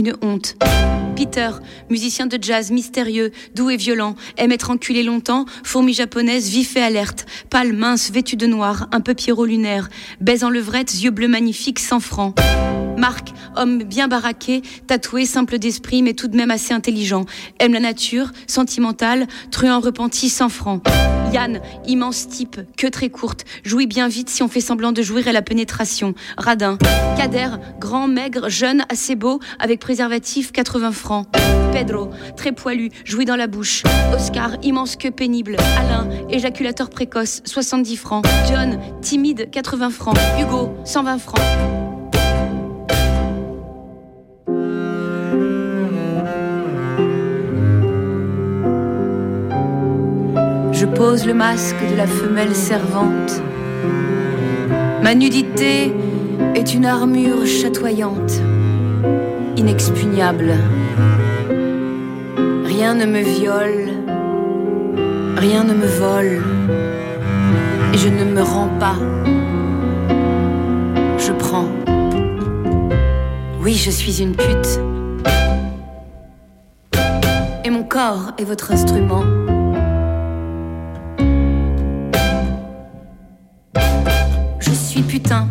Une honte. Peter, musicien de jazz mystérieux, doux et violent, aime être enculé longtemps, fourmi japonaise, vif et alerte, pâle, mince, vêtu de noir, un peu Pierrot lunaire, baise en levrette, yeux bleus magnifiques, 100 francs. Marc, homme bien baraqué, tatoué, simple d'esprit, mais tout de même assez intelligent, aime la nature, sentimental, truand repenti, 100 francs. Yann, immense type, queue très courte, jouit bien vite si on fait semblant de jouir à la pénétration, radin. Kader, grand, maigre, jeune, assez beau, avec préservatif, 80 francs. Pedro, très poilu, jouit dans la bouche. Oscar, immense queue pénible. Alain, éjaculateur précoce, 70 francs. John, timide, 80 francs. Hugo, 120 francs. Je pose le masque de la femelle servante. Ma nudité est une armure chatoyante, inexpugnable. Rien ne me viole, rien ne me vole, et je ne me rends pas. Je prends. Oui, je suis une pute. Et mon corps est votre instrument. Je suis putain.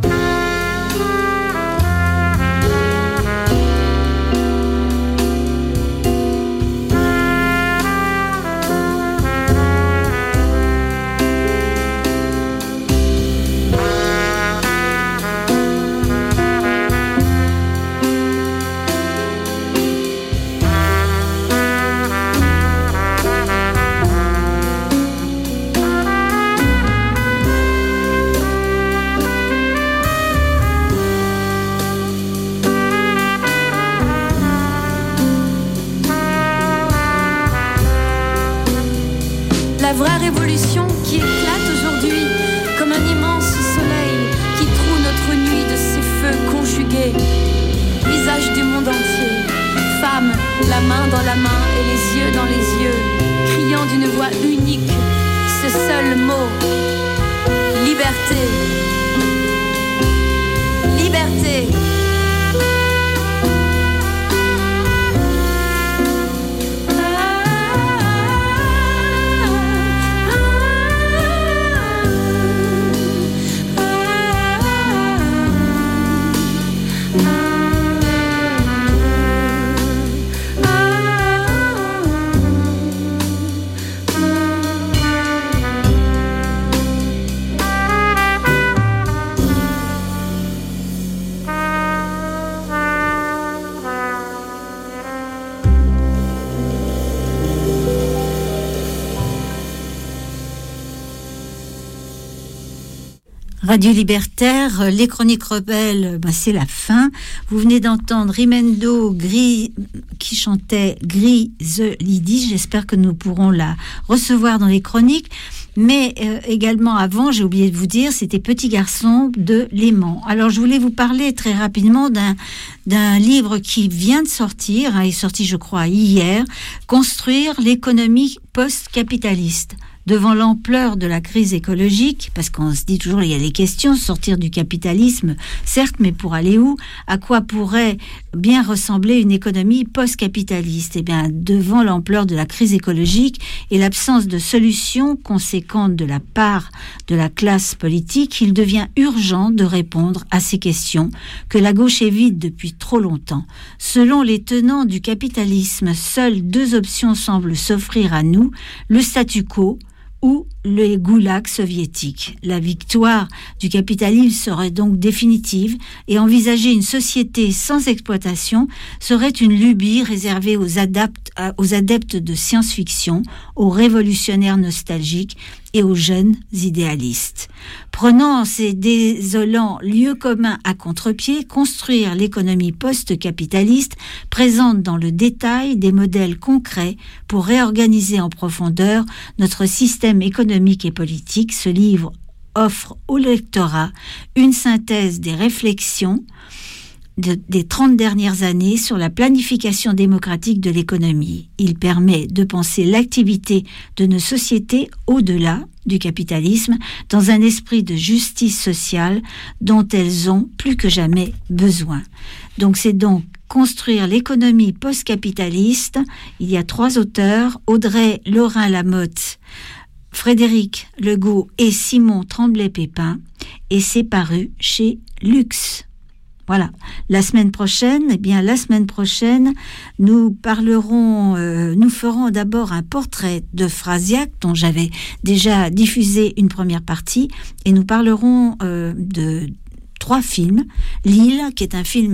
La vraie révolution qui éclate aujourd'hui comme un immense soleil qui troue notre nuit de ses feux conjugués. Visage du monde entier, femme, la main dans la main et les yeux dans les yeux, criant d'une voix unique ce seul mot: liberté. Liberté. Radio Libertaire, les Chroniques Rebelles, c'est la fin. Vous venez d'entendre Rimendo Gris qui chantait Gris the Lydie. J'espère que nous pourrons la recevoir dans les chroniques. Mais également avant, j'ai oublié de vous dire, c'était Petit Garçon de Léman. Alors je voulais vous parler très rapidement d'un livre qui vient de sortir, il est sorti je crois hier, Construire l'économie post-capitaliste. Devant l'ampleur de la crise écologique, parce qu'on se dit toujours, il y a des questions, sortir du capitalisme, certes, mais pour aller où? À quoi pourrait bien ressembler une économie post-capitaliste? Eh bien, devant l'ampleur de la crise écologique et l'absence de solutions conséquentes de la part de la classe politique, il devient urgent de répondre à ces questions que la gauche évite depuis trop longtemps. Selon les tenants du capitalisme, seules deux options semblent s'offrir à nous, le statu quo ou les goulags soviétiques. La victoire du capitalisme serait donc définitive et envisager une société sans exploitation serait une lubie réservée aux adeptes de science-fiction, aux révolutionnaires nostalgiques et aux jeunes idéalistes. Prenant ces désolants lieux communs à contre-pied, construire l'économie post-capitaliste présente dans le détail des modèles concrets pour réorganiser en profondeur notre système économique et politique. Ce livre offre au lectorat une synthèse des réflexions des 30 dernières années sur la planification démocratique de l'économie. Il permet de penser l'activité de nos sociétés au-delà du capitalisme dans un esprit de justice sociale dont elles ont plus que jamais besoin. Donc c'est donc Construire l'économie post-capitaliste. Il y a 3 auteurs, Audrey Lorrain-Lamotte, Frédéric Legault et Simon Tremblay-Pépin, et c'est paru chez Luxe. Voilà. La semaine prochaine, nous ferons d'abord un portrait de Frasiac, dont j'avais déjà diffusé une première partie, et nous parlerons de 3 films. L'île, qui est un film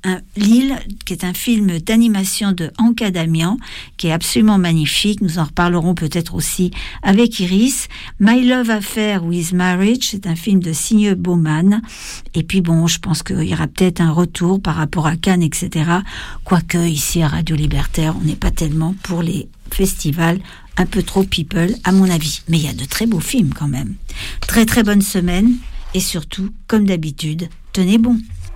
d'animation de Anka Damian, qui est absolument magnifique. Nous en reparlerons peut-être aussi avec Iris. My Love Affair with Marriage, c'est un film de Signe Baumann. Et puis je pense qu'il y aura peut-être un retour par rapport à Cannes, etc. Quoique, ici à Radio Libertaire, on n'est pas tellement pour les festivals, un peu trop people, à mon avis. Mais il y a de très beaux films quand même. Très très bonne semaine. Et surtout, comme d'habitude, tenez bon.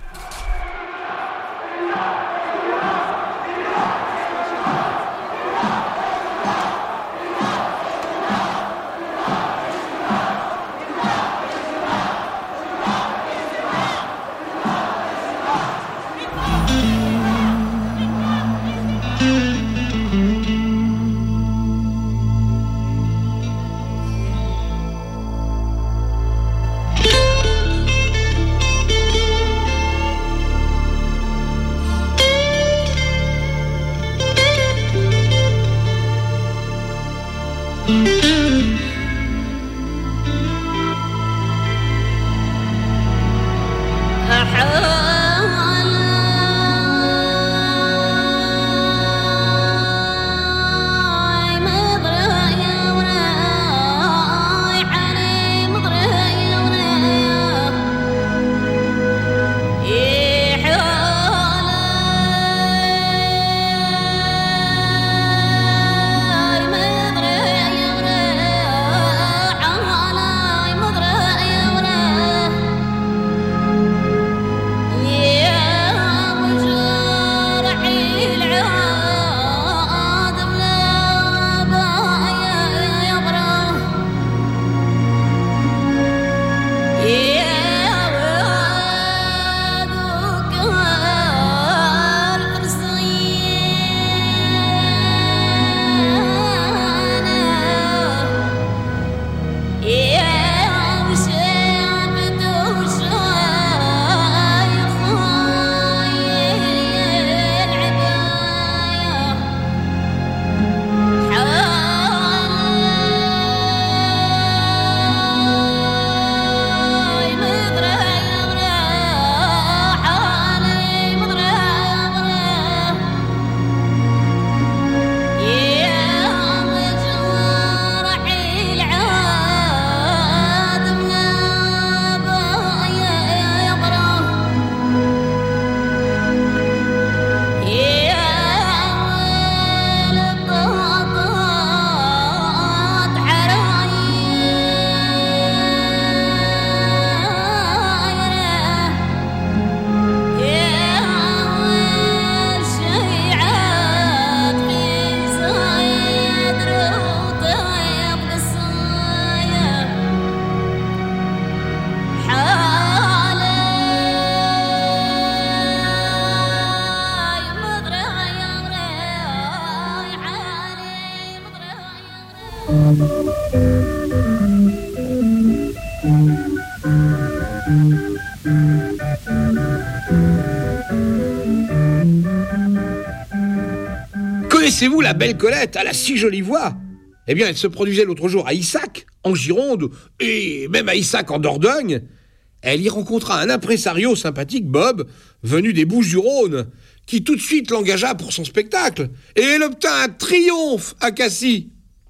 Connaissez-vous la belle Colette, à la si jolie voix ? Eh bien, elle se produisait l'autre jour à Issac, en Gironde, et même à Issac en Dordogne. Elle y rencontra un impresario sympathique, Bob, venu des Bouches-du-Rhône, qui tout de suite l'engagea pour son spectacle, et elle obtint un triomphe à Cassis.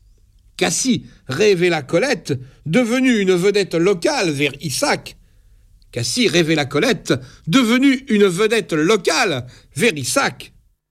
Cassis révéla Colette, devenue une vedette locale vers Issac. Cassis révéla Colette, devenue une vedette locale vers Issac.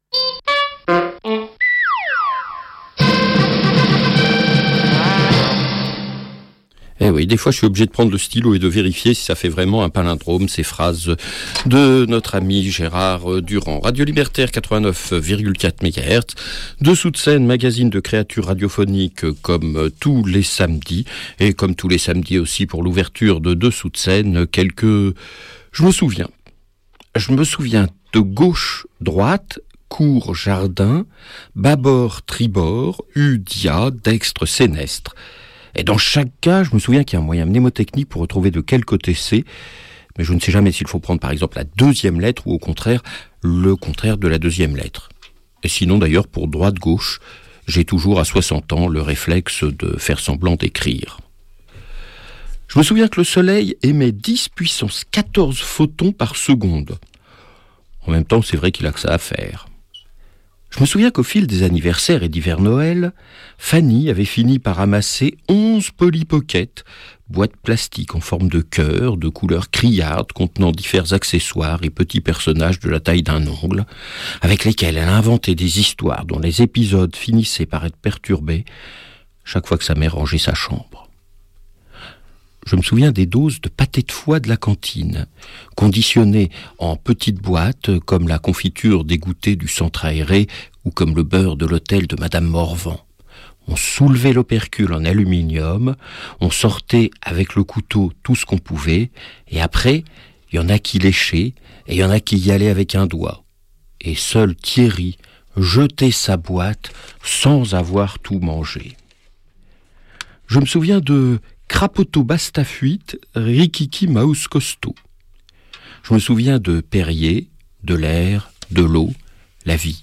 Eh oui, des fois je suis obligé de prendre le stylo et de vérifier si ça fait vraiment un palindrome, ces phrases de notre ami Gérard Durand. Radio Libertaire 89,4 MHz, Dessous de scène, magazine de créatures radiophoniques comme tous les samedis, et comme tous les samedis aussi pour l'ouverture de Dessous de scène, je me souviens, je me souviens de gauche, droite, cour, jardin, bâbord, tribord, dia, dextre, sénestre. Et dans chaque cas, je me souviens qu'il y a un moyen mnémotechnique pour retrouver de quel côté c'est, mais je ne sais jamais s'il faut prendre par exemple la deuxième lettre ou au contraire, le contraire de la deuxième lettre. Et sinon d'ailleurs, pour droite-gauche, j'ai toujours à 60 ans le réflexe de faire semblant d'écrire. Je me souviens que le Soleil émet 10 puissance 14 photons par seconde. En même temps, c'est vrai qu'il a que ça à faire. Je me souviens qu'au fil des anniversaires et d'hiver Noël, Fanny avait fini par amasser 11 Polly Pocket, boîtes plastiques en forme de cœur, de couleur criarde, contenant divers accessoires et petits personnages de la taille d'un ongle, avec lesquels elle a inventé des histoires dont les épisodes finissaient par être perturbés chaque fois que sa mère rangeait sa chambre. Je me souviens des doses de pâté de foie de la cantine, conditionnées en petites boîtes comme la confiture dégoûtée du centre aéré ou comme le beurre de l'hôtel de Madame Morvan. On soulevait l'opercule en aluminium, on sortait avec le couteau tout ce qu'on pouvait, et après, il y en a qui léchaient et il y en a qui y allaient avec un doigt. Et seul Thierry jetait sa boîte sans avoir tout mangé. Je me souviens de Crapoto Bastafuite, Rikiki Maus Costaud. Je me souviens de Perrier, de l'air, de l'eau, la vie.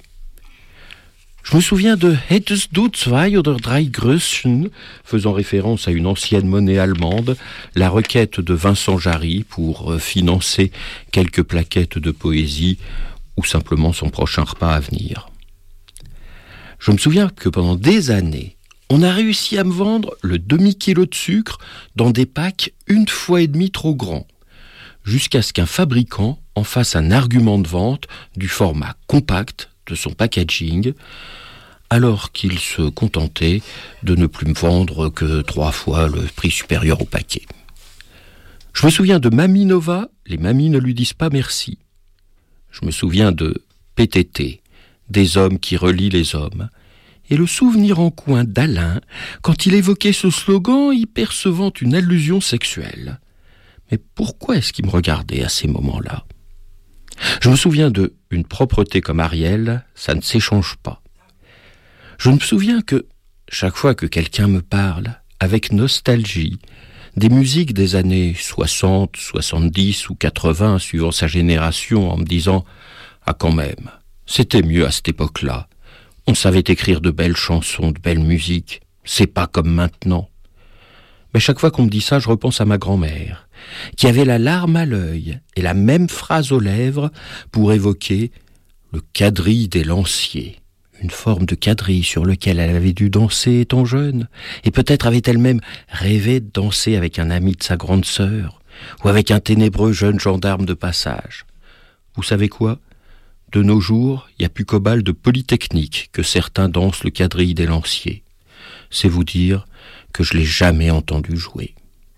Je me souviens de Hättest du zwei oder drei Gröschen, faisant référence à une ancienne monnaie allemande, la requête de Vincent Jarry pour financer quelques plaquettes de poésie ou simplement son prochain repas à venir. Je me souviens que pendant des années, on a réussi à me vendre le demi-kilo de sucre dans des packs 1,5 fois trop grands, jusqu'à ce qu'un fabricant en fasse un argument de vente du format compact de son packaging, alors qu'il se contentait de ne plus me vendre que 3 fois le prix supérieur au paquet. Je me souviens de Mamie Nova, les mamies ne lui disent pas merci. Je me souviens de PTT, des hommes qui relient les hommes, et le souvenir en coin d'Alain, quand il évoquait ce slogan y percevant une allusion sexuelle. Mais pourquoi est-ce qu'il me regardait à ces moments-là ? Je me souviens de « Une propreté comme Ariel, ça ne s'échange pas ». Je me souviens que, chaque fois que quelqu'un me parle, avec nostalgie, des musiques des années 60, 70 ou 80, suivant sa génération, en me disant « Ah quand même, c'était mieux à cette époque-là. On savait écrire de belles chansons, de belles musiques. C'est pas comme maintenant. » Mais chaque fois qu'on me dit ça, je repense à ma grand-mère, qui avait la larme à l'œil et la même phrase aux lèvres pour évoquer le quadrille des lanciers, une forme de quadrille sur lequel elle avait dû danser étant jeune, et peut-être avait-elle même rêvé de danser avec un ami de sa grande sœur, ou avec un ténébreux jeune gendarme de passage. Vous savez quoi ? De nos jours, il n'y a plus qu'au bal de Polytechnique que certains dansent le quadrille des lanciers. C'est vous dire que je ne l'ai jamais entendu jouer.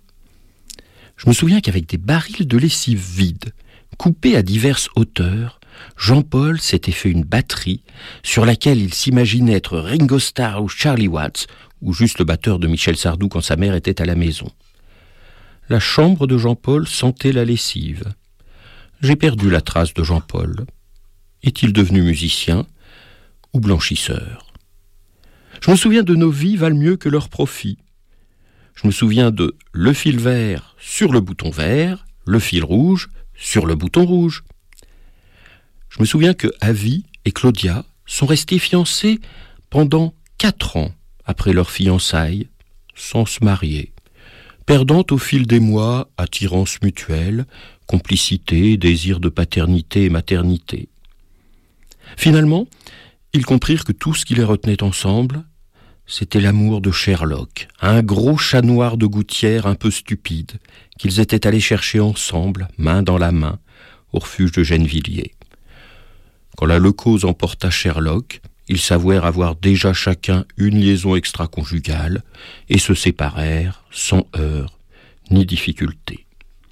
Je me souviens qu'avec des barils de lessive vides, coupés à diverses hauteurs, Jean-Paul s'était fait une batterie sur laquelle il s'imaginait être Ringo Starr ou Charlie Watts, ou juste le batteur de Michel Sardou quand sa mère était à la maison. La chambre de Jean-Paul sentait la lessive. J'ai perdu la trace de Jean-Paul. Est-il devenu musicien ou blanchisseur ? Je me souviens de nos vies valent mieux que leurs profits. Je me souviens de le fil vert sur le bouton vert, le fil rouge sur le bouton rouge. Je me souviens que Avi et Claudia sont restés fiancés pendant 4 ans après leur fiançailles, sans se marier, perdant au fil des mois attirance mutuelle, complicité, désir de paternité et maternité. Finalement, ils comprirent que tout ce qui les retenait ensemble, c'était l'amour de Sherlock, un gros chat noir de gouttière un peu stupide, qu'ils étaient allés chercher ensemble, main dans la main, au refuge de Gennevilliers. Quand la leucose emporta Sherlock, ils s'avouèrent avoir déjà chacun une liaison extra-conjugale et se séparèrent sans heurts ni difficultés.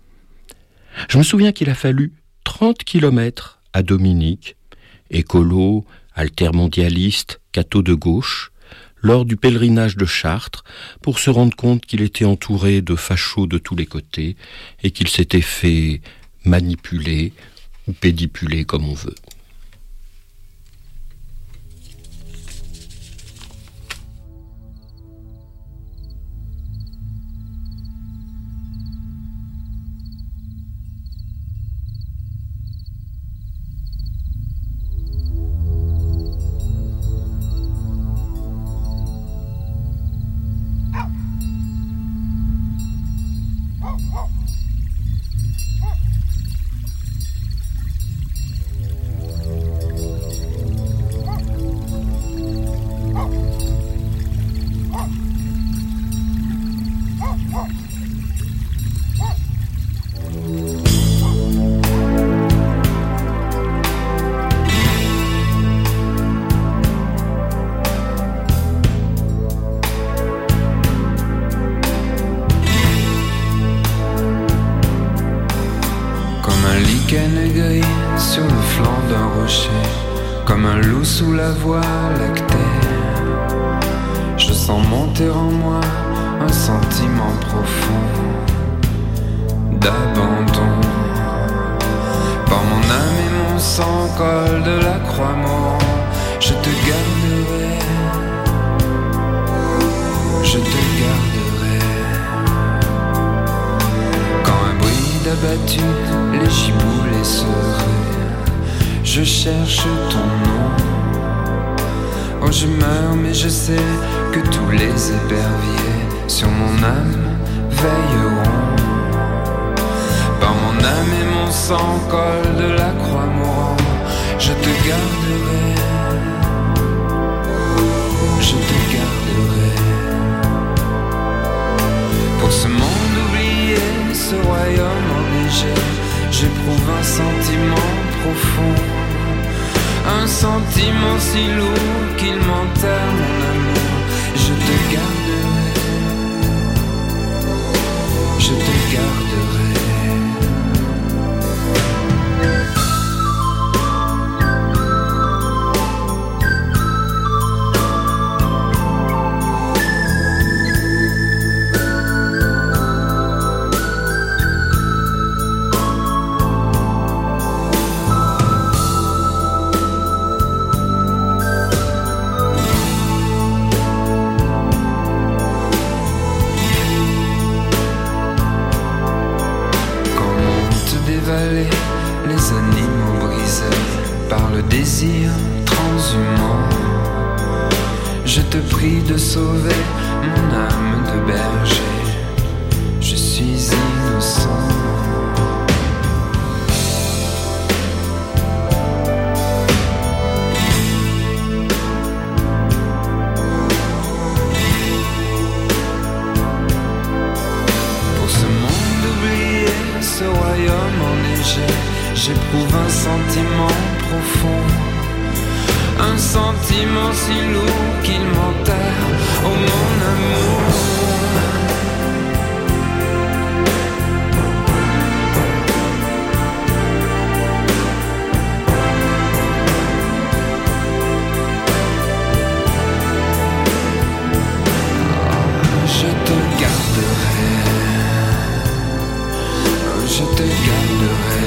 Je me souviens qu'il a fallu 30 kilomètres à Dominique, écolo, altermondialiste, catho de gauche, lors du pèlerinage de Chartres, pour se rendre compte qu'il était entouré de fachos de tous les côtés et qu'il s'était fait manipuler ou pédipuler comme on veut. Sur le flanc d'un rocher, comme un loup sous la voie lactée, je sens monter en moi un sentiment profond d'abandon. Par mon âme et mon sang, col de la croix mourant, je te garderai, je te garderai. Quand un bruit d'abattu, les giboulées seraient, je cherche ton nom. Oh, je meurs, mais je sais que tous les éperviers sur mon âme veilleront. Par mon âme et mon sang, col de la croix mourant, je te garderai, je te garderai. Pour ce monde oublié, ce royaume enneigé, j'éprouve un sentiment profond, un sentiment si lourd qu'il m'enterre mon amour. Je te garderai, je te garderai. Les animaux brisés par le désir transhumant, je te prie de sauver mon âme de berger, je suis innocent. Pour ce monde oublié, ce royaume enneigé, j'éprouve un sentiment profond, un sentiment si lourd qu'il m'enterre. Oh mon amour, je te garderai, je te garderai.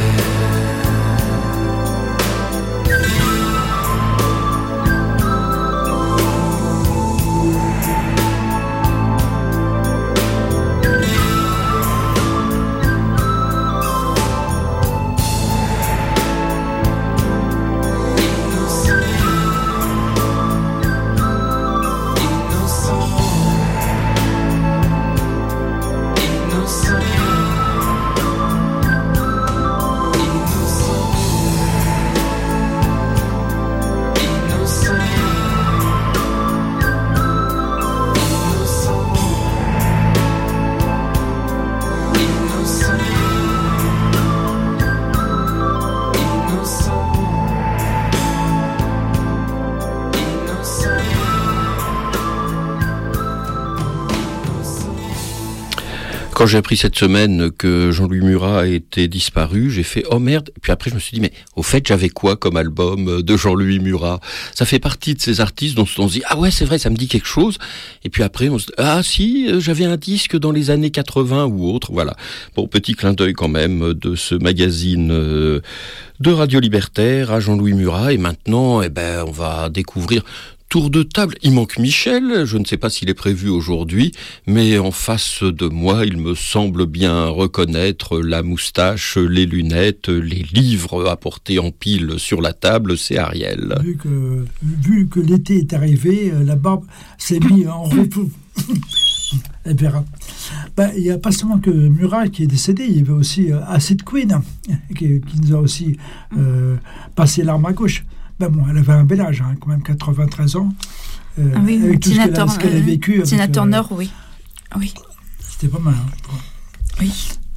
Quand j'ai appris cette semaine que Jean-Louis Murat était disparu, j'ai fait « Oh merde !» Puis après, je me suis dit « Mais au fait, j'avais quoi comme album de Jean-Louis Murat ?» Ça fait partie de ces artistes dont on se dit « Ah ouais, c'est vrai, ça me dit quelque chose. » Et puis après, on se dit « Ah si, j'avais un disque dans les années 80 ou autre. » Voilà. Bon, petit clin d'œil quand même de ce magazine de Radio Libertaire à Jean-Louis Murat. Et maintenant, on va découvrir... Tour de table, il manque Michel, je ne sais pas s'il est prévu aujourd'hui, mais en face de moi, il me semble bien reconnaître la moustache, les lunettes, les livres apportés en pile sur la table, c'est Ariel. Vu que l'été est arrivé, la barbe s'est mise en repos. Elle verra. Il n'y a pas seulement que Murat qui est décédé, il y avait aussi Acid Queen, qui nous a aussi passé l'arme à gauche. Elle avait un bel âge, quand même 93 ans. Avec tout ce qu'elle a vécu. Tina Turner, oui. C'était pas mal. Oui.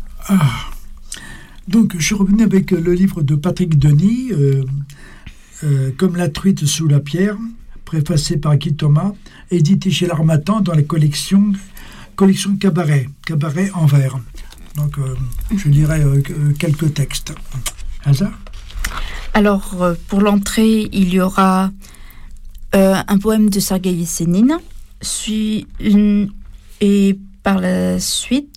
Donc, je suis revenu avec le livre de Patrick Denis, Comme la truite sous la pierre, préfacé par Guy Thomas, édité chez l'Harmattan dans la collection Cabaret en vers. Donc, je lirai quelques textes. Hasard ? Alors, pour l'entrée, il y aura un poème de Sergueï Yesénine, et par la suite,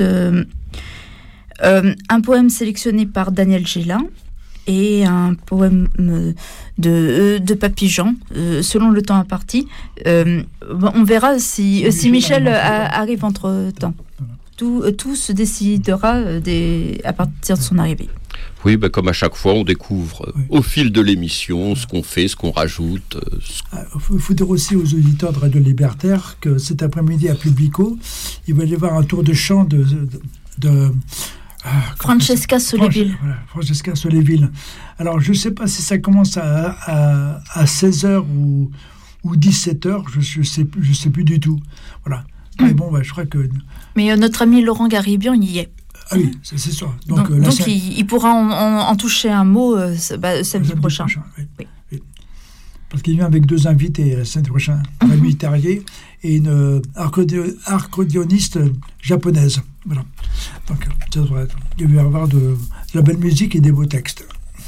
un poème sélectionné par Daniel Gélin et un poème de Papy Jean, selon le temps imparti. On verra si Michel arrive entre-temps. Tout se décidera à partir de son arrivée. Oui, comme à chaque fois, on découvre au fil de l'émission ce qu'on fait, ce qu'on rajoute. Il faut dire aussi aux auditeurs de Radio Libertaire que cet après-midi à Publico, il va y avoir un tour de chant de Francesca Soléville. Francesca Soléville. Alors, je ne sais pas si ça commence à 16h ou 17h, je sais plus du tout. Voilà. Mais bon, je crois que... Mais notre ami Laurent Garibian, il y est. Ah oui, c'est ça. Donc il pourra en toucher un mot samedi prochain. Oui. Parce qu'il vient avec 2 invités la semaine prochaine, Rémi Terrier et une accordéoniste japonaise. Voilà. Donc il va y avoir de la belle musique et des beaux textes.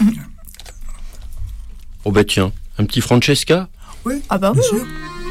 Oh tiens, un petit Francesca ? Oui, bien sûr.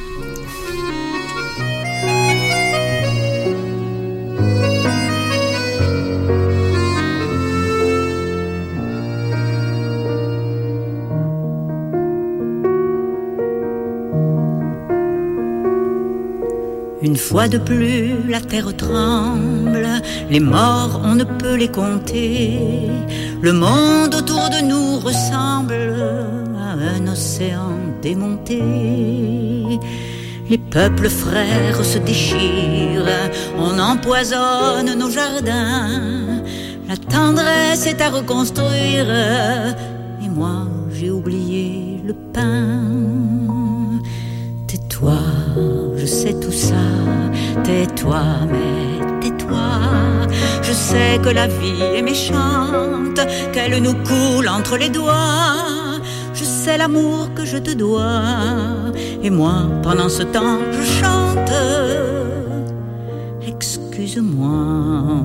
Une fois de plus, la terre tremble, les morts, on ne peut les compter. Le monde autour de nous ressemble à un océan démonté. Les peuples frères se déchirent, on empoisonne nos jardins. La tendresse est à reconstruire, et moi j'ai oublié le pain. Tais-toi, je sais tout ça, tais-toi, mais tais-toi. Je sais que la vie est méchante, qu'elle nous coule entre les doigts. Je sais l'amour que je te dois, et moi, pendant ce temps, je chante. Excuse-moi.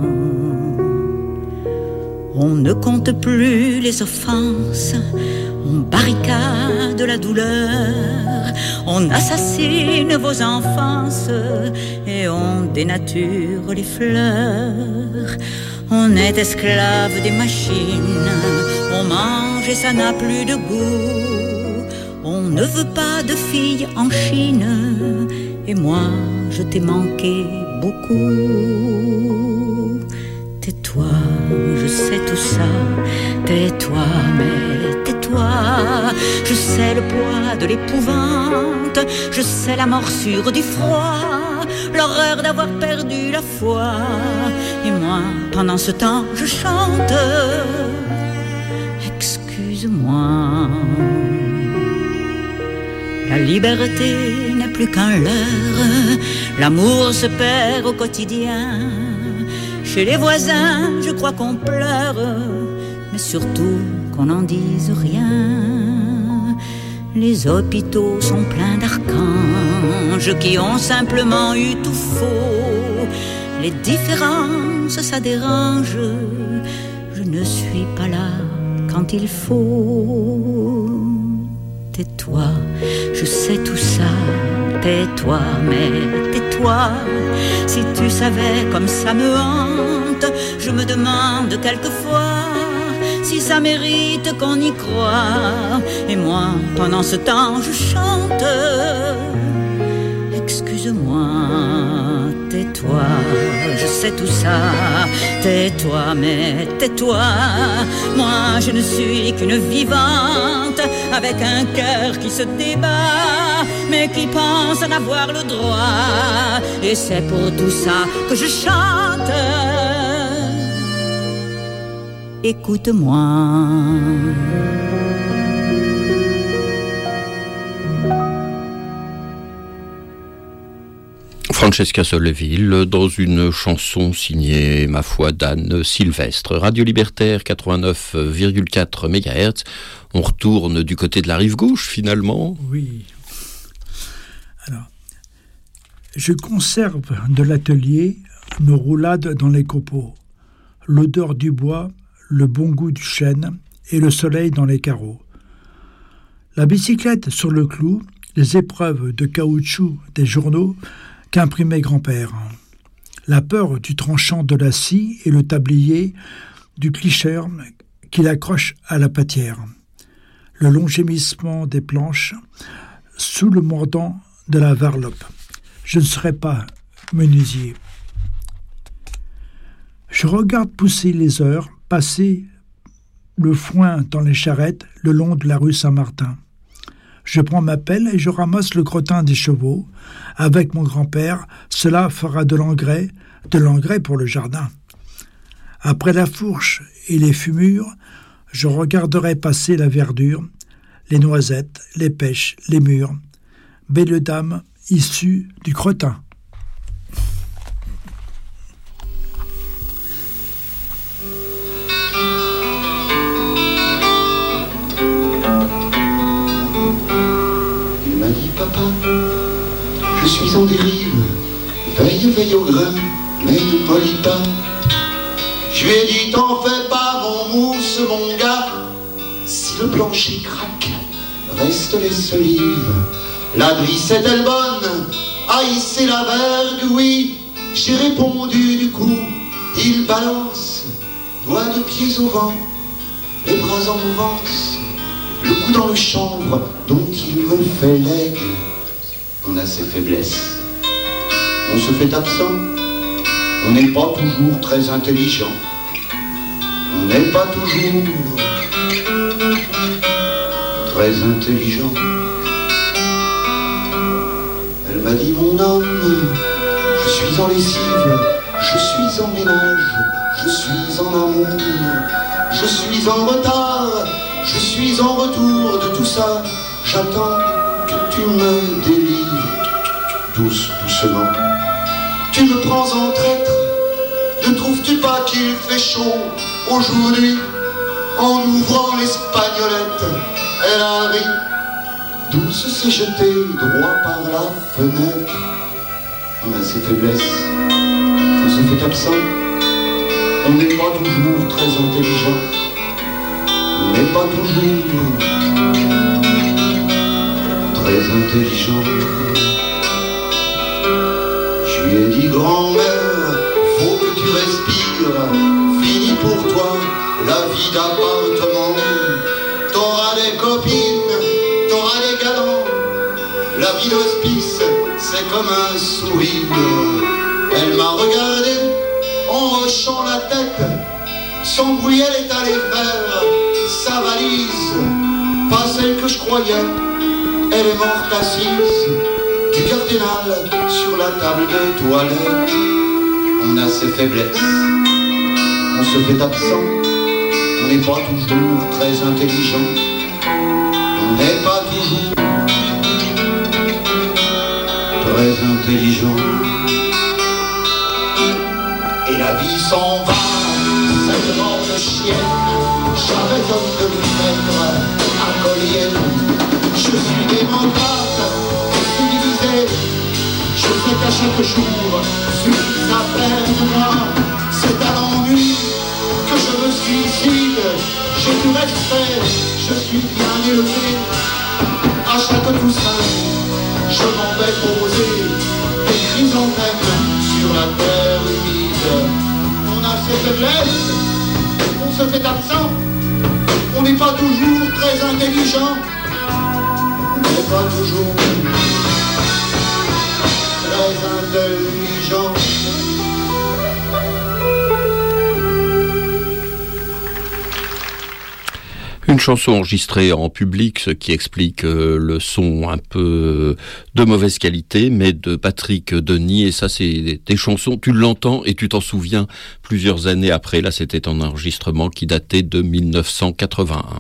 On ne compte plus les offenses, on barricade la douleur, on assassine vos enfances et on dénature les fleurs. On est esclave des machines, on mange et ça n'a plus de goût. On ne veut pas de filles en Chine, et moi je t'ai manqué beaucoup. Tais-toi, je sais tout ça, tais-toi, mais tais-toi. Je sais le poids de l'épouvante, je sais la morsure du froid, l'horreur d'avoir perdu la foi. Et moi, pendant ce temps, je chante. Excuse-moi. La liberté n'est plus qu'un leurre, l'amour se perd au quotidien. Chez les voisins, je crois qu'on pleure, mais surtout qu'on n'en dise rien. Les hôpitaux sont pleins d'archanges qui ont simplement eu tout faux. les différences ça dérange. Je ne suis pas là quand il faut. Tais-toi, je sais tout ça. Tais-toi, mais tais-toi. Si tu savais comme ça me hante, je me demande quelquefois si ça mérite qu'on y croit. Et moi, pendant ce temps, je chante. Excuse-moi, tais-toi, je sais tout ça. Tais-toi, mais tais-toi. Moi, je ne suis qu'une vivante, avec un cœur qui se débat, mais qui pense en avoir le droit. Et c'est pour tout ça que je chante. Écoute-moi. Francesca Solleville, dans une chanson signée, ma foi, d'Anne Sylvestre. Radio Libertaire, 89,4 MHz. On retourne du côté de la rive gauche, finalement. Oui. Alors, je conserve de l'atelier nos roulades dans les copeaux, l'odeur du bois, le bon goût du chêne et le soleil dans les carreaux. La bicyclette sur le clou, les épreuves de caoutchouc des journaux qu'imprimait grand-père. La peur du tranchant de la scie et le tablier du clicheur qu'il accroche à la patière. Le long gémissement des planches sous le mordant de la varlope. Je ne serai pas menuisier. Je regarde pousser les heures, passer le foin dans les charrettes le long de la rue Saint-Martin. Je prends ma pelle et je ramasse le crottin des chevaux. Avec mon grand-père, cela fera de l'engrais pour le jardin. Après la fourche et les fumures, je regarderai passer la verdure, les noisettes, les pêches, les mûres. Belle dame issue du crottin. Il m'a dit, papa, je suis en dérive, veille, veille au grain, mais ne polis pas. Je lui ai dit, t'en fais pas mon mousse, mon gars. Si le plancher craque, reste les solives. La drisse est-elle bonne? Aïe, c'est la vergue, oui. J'ai répondu du coup, il balance, doigts de pieds au vent, les bras en mouvance, le cou dans le chanvre dont il me fait legs. On a ses faiblesses, on se fait absent, on n'est pas toujours très intelligent, on n'est pas toujours très intelligent. Elle m'a dit, mon homme, je suis en lessive, je suis en ménage, je suis en amour, je suis en retard, je suis en retour de tout ça. J'attends que tu me délivres, doucement. Tu me prends en traître, ne trouves-tu pas qu'il fait chaud aujourd'hui? En ouvrant l'espagnolette, elle a ri. Douce s'est jetée droit par la fenêtre. On a ses faiblesses, on se fait absent, on n'est pas toujours très intelligent, on n'est pas toujours très intelligent. Je lui ai dit, grand-mère, faut que tu respires, fini pour toi la vie d'appartement. T'auras des copines, t'auras des galants, la vie d'hospice, c'est comme un sourire. Elle m'a regardé en hochant la tête, sans bruit elle est allée faire sa valise. Pas celle que je croyais, elle est morte assise, du cardinal sur la table de toilette. On a ses faiblesses, on se fait absent, on n'est pas toujours très intelligent, on n'est pas toujours très intelligent. Et la vie s'en va, cette morte chienne. J'avais homme de lui mettre un collier. Je suis démocrate, civilisé. Je c'est qu'à chaque jour, sur sa peine de moi, c'est à l'ennui que je me suicide. J'ai du respect, je suis bien élevé. À chaque Toussaint, je m'en vais poser des chrysanthèmes sur la terre humide. On a ses faiblesses, on se fait absent, on n'est pas toujours très intelligent, on n'est pas toujours très intelligent. Une chanson enregistrée en public, ce qui explique le son un peu de mauvaise qualité, mais de Patrick Denis. Et ça, c'est des chansons, tu l'entends et tu t'en souviens plusieurs années après. Là, c'était un enregistrement qui datait de 1981.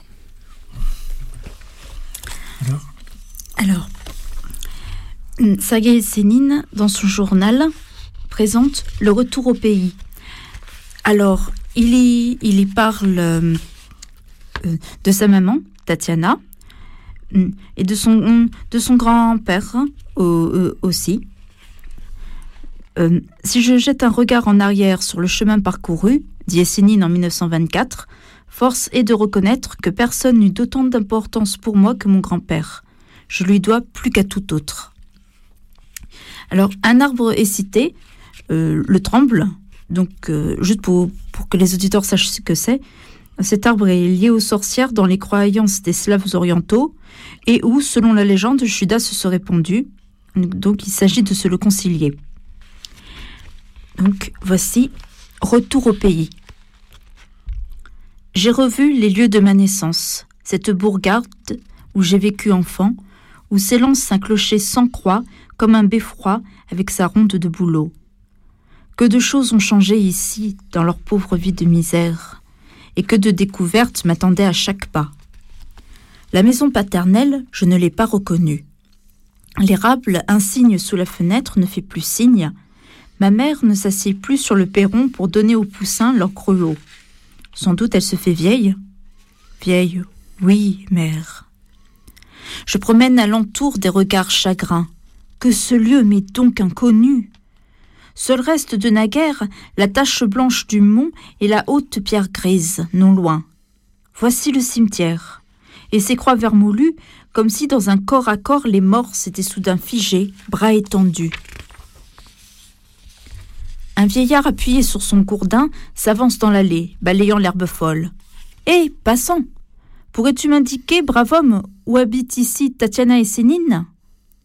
Alors, Sergueï Sénine, dans son journal, présente le retour au pays. Alors, il y parle de sa maman, Tatiana, et de son grand-père aussi. Si je jette un regard en arrière sur le chemin parcouru, dit Sénine en 1924, force est de reconnaître que personne n'eut d'autant d'importance pour moi que mon grand-père. Je lui dois plus qu'à tout autre. Alors, un arbre est cité, le tremble, donc juste pour que les auditeurs sachent ce que c'est. Cet arbre est lié aux sorcières dans les croyances des Slaves orientaux et où, selon la légende, Judas se serait pendu. Donc, il s'agit de se le concilier. Donc, voici « Retour au pays ». J'ai revu les lieux de ma naissance, cette bourgade où j'ai vécu enfant, où s'élance un clocher sans croix comme un beffroi avec sa ronde de bouleaux. Que de choses ont changé ici dans leur pauvre vie de misère, et que de découvertes m'attendaient à chaque pas. La maison paternelle, je ne l'ai pas reconnue. L'érable insigne sous la fenêtre ne fait plus signe. Ma mère ne s'assied plus sur le perron pour donner aux poussins leur gruau. Sans doute elle se fait vieille. Vieille, oui, mère. Je promène alentour des regards chagrins. Que ce lieu m'est donc inconnu. Seul reste de naguère la tache blanche du mont et la haute pierre grise, non loin. Voici le cimetière, et ses croix vermoulues, comme si dans un corps à corps les morts s'étaient soudain figés, bras étendus. Un vieillard appuyé sur son gourdin s'avance dans l'allée, balayant l'herbe folle. « Hé, passant, pourrais-tu m'indiquer, brave homme, où habite ici Tatiana et Sénine ?»« Tatiana ?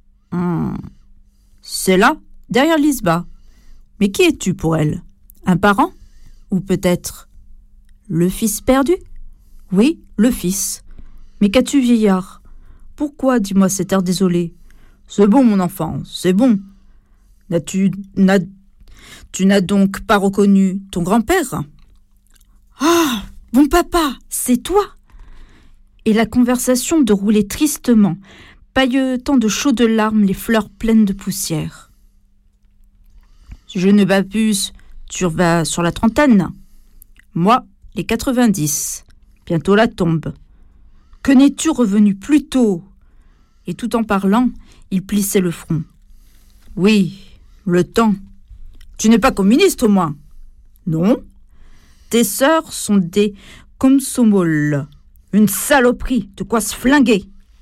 C'est là, derrière l'Isba. Mais qui es-tu pour elle ? Un parent ? Ou peut-être le fils perdu ? Oui, le fils. Mais qu'as-tu, vieillard ? Pourquoi, dis-moi cet air désolé ? C'est bon, mon enfant, c'est bon. Tu n'as donc pas reconnu ton grand-père ? Ah, bon papa, c'est toi ! Et la conversation de rouler tristement, pailletant de chaudes larmes les fleurs pleines de poussière. Si je ne m'abuse, tu vas sur la trentaine. Moi, les 90. Bientôt la tombe. Que n'es-tu revenu plus tôt ? Et tout en parlant, il plissait le front. Oui, le temps. Tu n'es pas communiste au moins ? Non. Tes sœurs sont des komsomols. Une saloperie, de quoi se flinguer.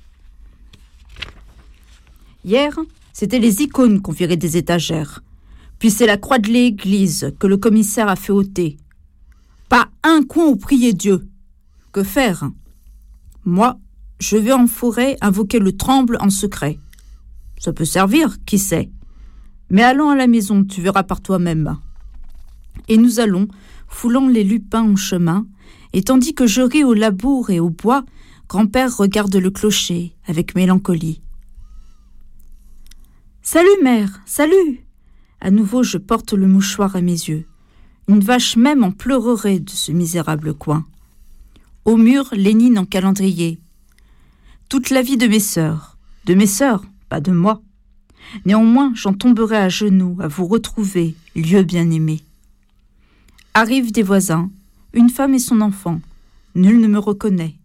Hier, c'était les icônes qu'on virait des étagères. Puis c'est la croix de l'église que le commissaire a fait ôter. Pas un coin où prier Dieu. Que faire ? Moi, je vais en forêt invoquer le tremble en secret. Ça peut servir, qui sait. Mais allons à la maison, tu verras par toi-même. Et nous allons, foulant les lupins en chemin, et tandis que je ris au labour et au bois, grand-père regarde le clocher avec mélancolie. « Salut, mère, salut !» À nouveau, je porte le mouchoir à mes yeux. Une vache même en pleurerait de ce misérable coin. Au mur, Lénine en calendrier. Toute la vie de mes sœurs, pas de moi. Néanmoins, j'en tomberai à genoux à vous retrouver, lieu bien-aimé. Arrivent des voisins, une femme et son enfant. Nul ne me reconnaît.